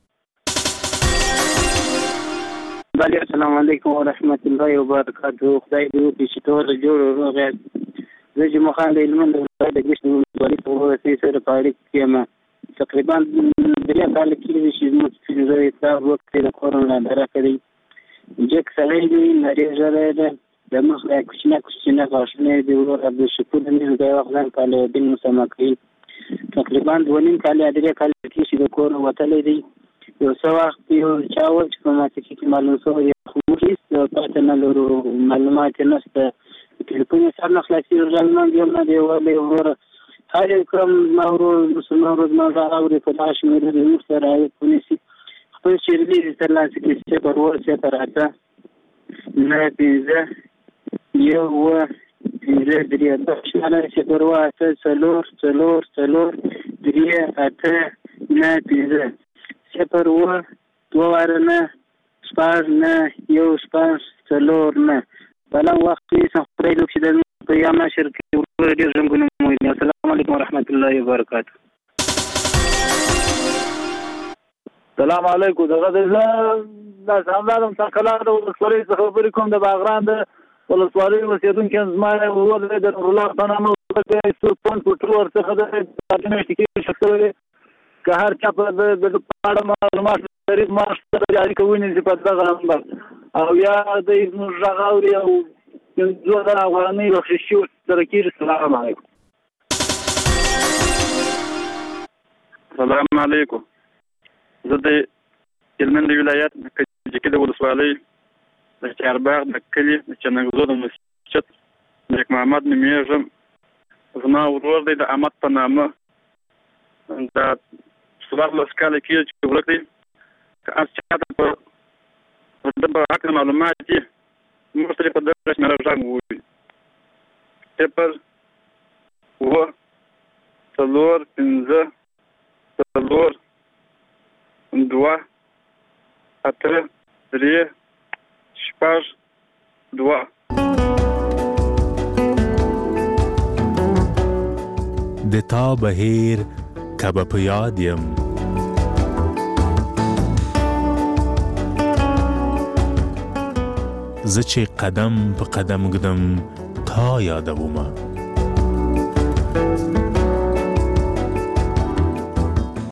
بله السلام علیکم ورحمت الله وبرکاتو. خدای دې وکړي چې ټول جوړ روغ یاست. زه چې مخان د هلمند ولایت د ګشت ولسوالۍ په ورسۍ سره په اړیکه کې یم تقریبا درې کاله کېږي چې زموږ سپین زوی صاحب وکړې د کورونا اداره کړی جک سړی دی نرۍ ژړی ده د مخ لا کوچنی کوچنی غاښونه دي ورور عبدالشکور میر د وخت ځان کاله دین مسمه کوي تقریبا دوه نیم کاله درې کاله کې چې د کور وتلی دی یو څه وخت یو چا وویل چې په ماته کې معلوم شوی موږ هېڅ پاته نه لرو معلومات یې نشته ټلیفون یې سر نه خلاصېږي ژوندمند یم نه دی ویلی وروره هر یو کړم زما ورور مسلمان ورور زما غږ اوري په دغه شمېره د موږ سره رعایت ونیسي خپل شیریني دې ترلاسه کړي صفر اووه صفر اته نهه پنځه یو اووه پنځه درې دوه شمېره صفر اووه اته څلور څلور څلور درې اته نهه پنځه صفر اووه دوه واره نه شپږ نه یو شپږ څلور نه بلم وخت کې خدای لوک چې د په یا نشر کې ورور ډېر زنګونه مو دي. السلام علیکم ورحمت الله وبرکاتو. السلام علیکم. دغه د دا سلام څنګه کلار د ولسوالۍ څخه خبرې کوم د باغران د ولسوالۍ اوسېدونکي زما ورور د الله په نامه د سپون پټرو ورڅخه د پاتې کې شکل که هر چا په د پاړه معلومات لري ما سره جاری کوي چې په دغه نمبر او یا د زموږ غږ اوري او زه د افغاني بخششي سره کېږي. السلام علیکم. السلام علیکم. زه د هلمند ولایت د کجکي د ولسوالۍ د چارباغ د کلي د چنګزو د مسجد نیک محمد نومیږم. زما ورور دی د احمد په نامه د څوارلس کاله کېږي چې ورک دی. که هر چا ته په د په حق معلومات دي موږ ترې په دغه شمېره غږ ووایي. صفر اووه څلور پنځه څلور دوه اته درې شپږ دوه. د تا بهیر که به په یاد یم زه چې قدم په قدم ږدم تا یادومه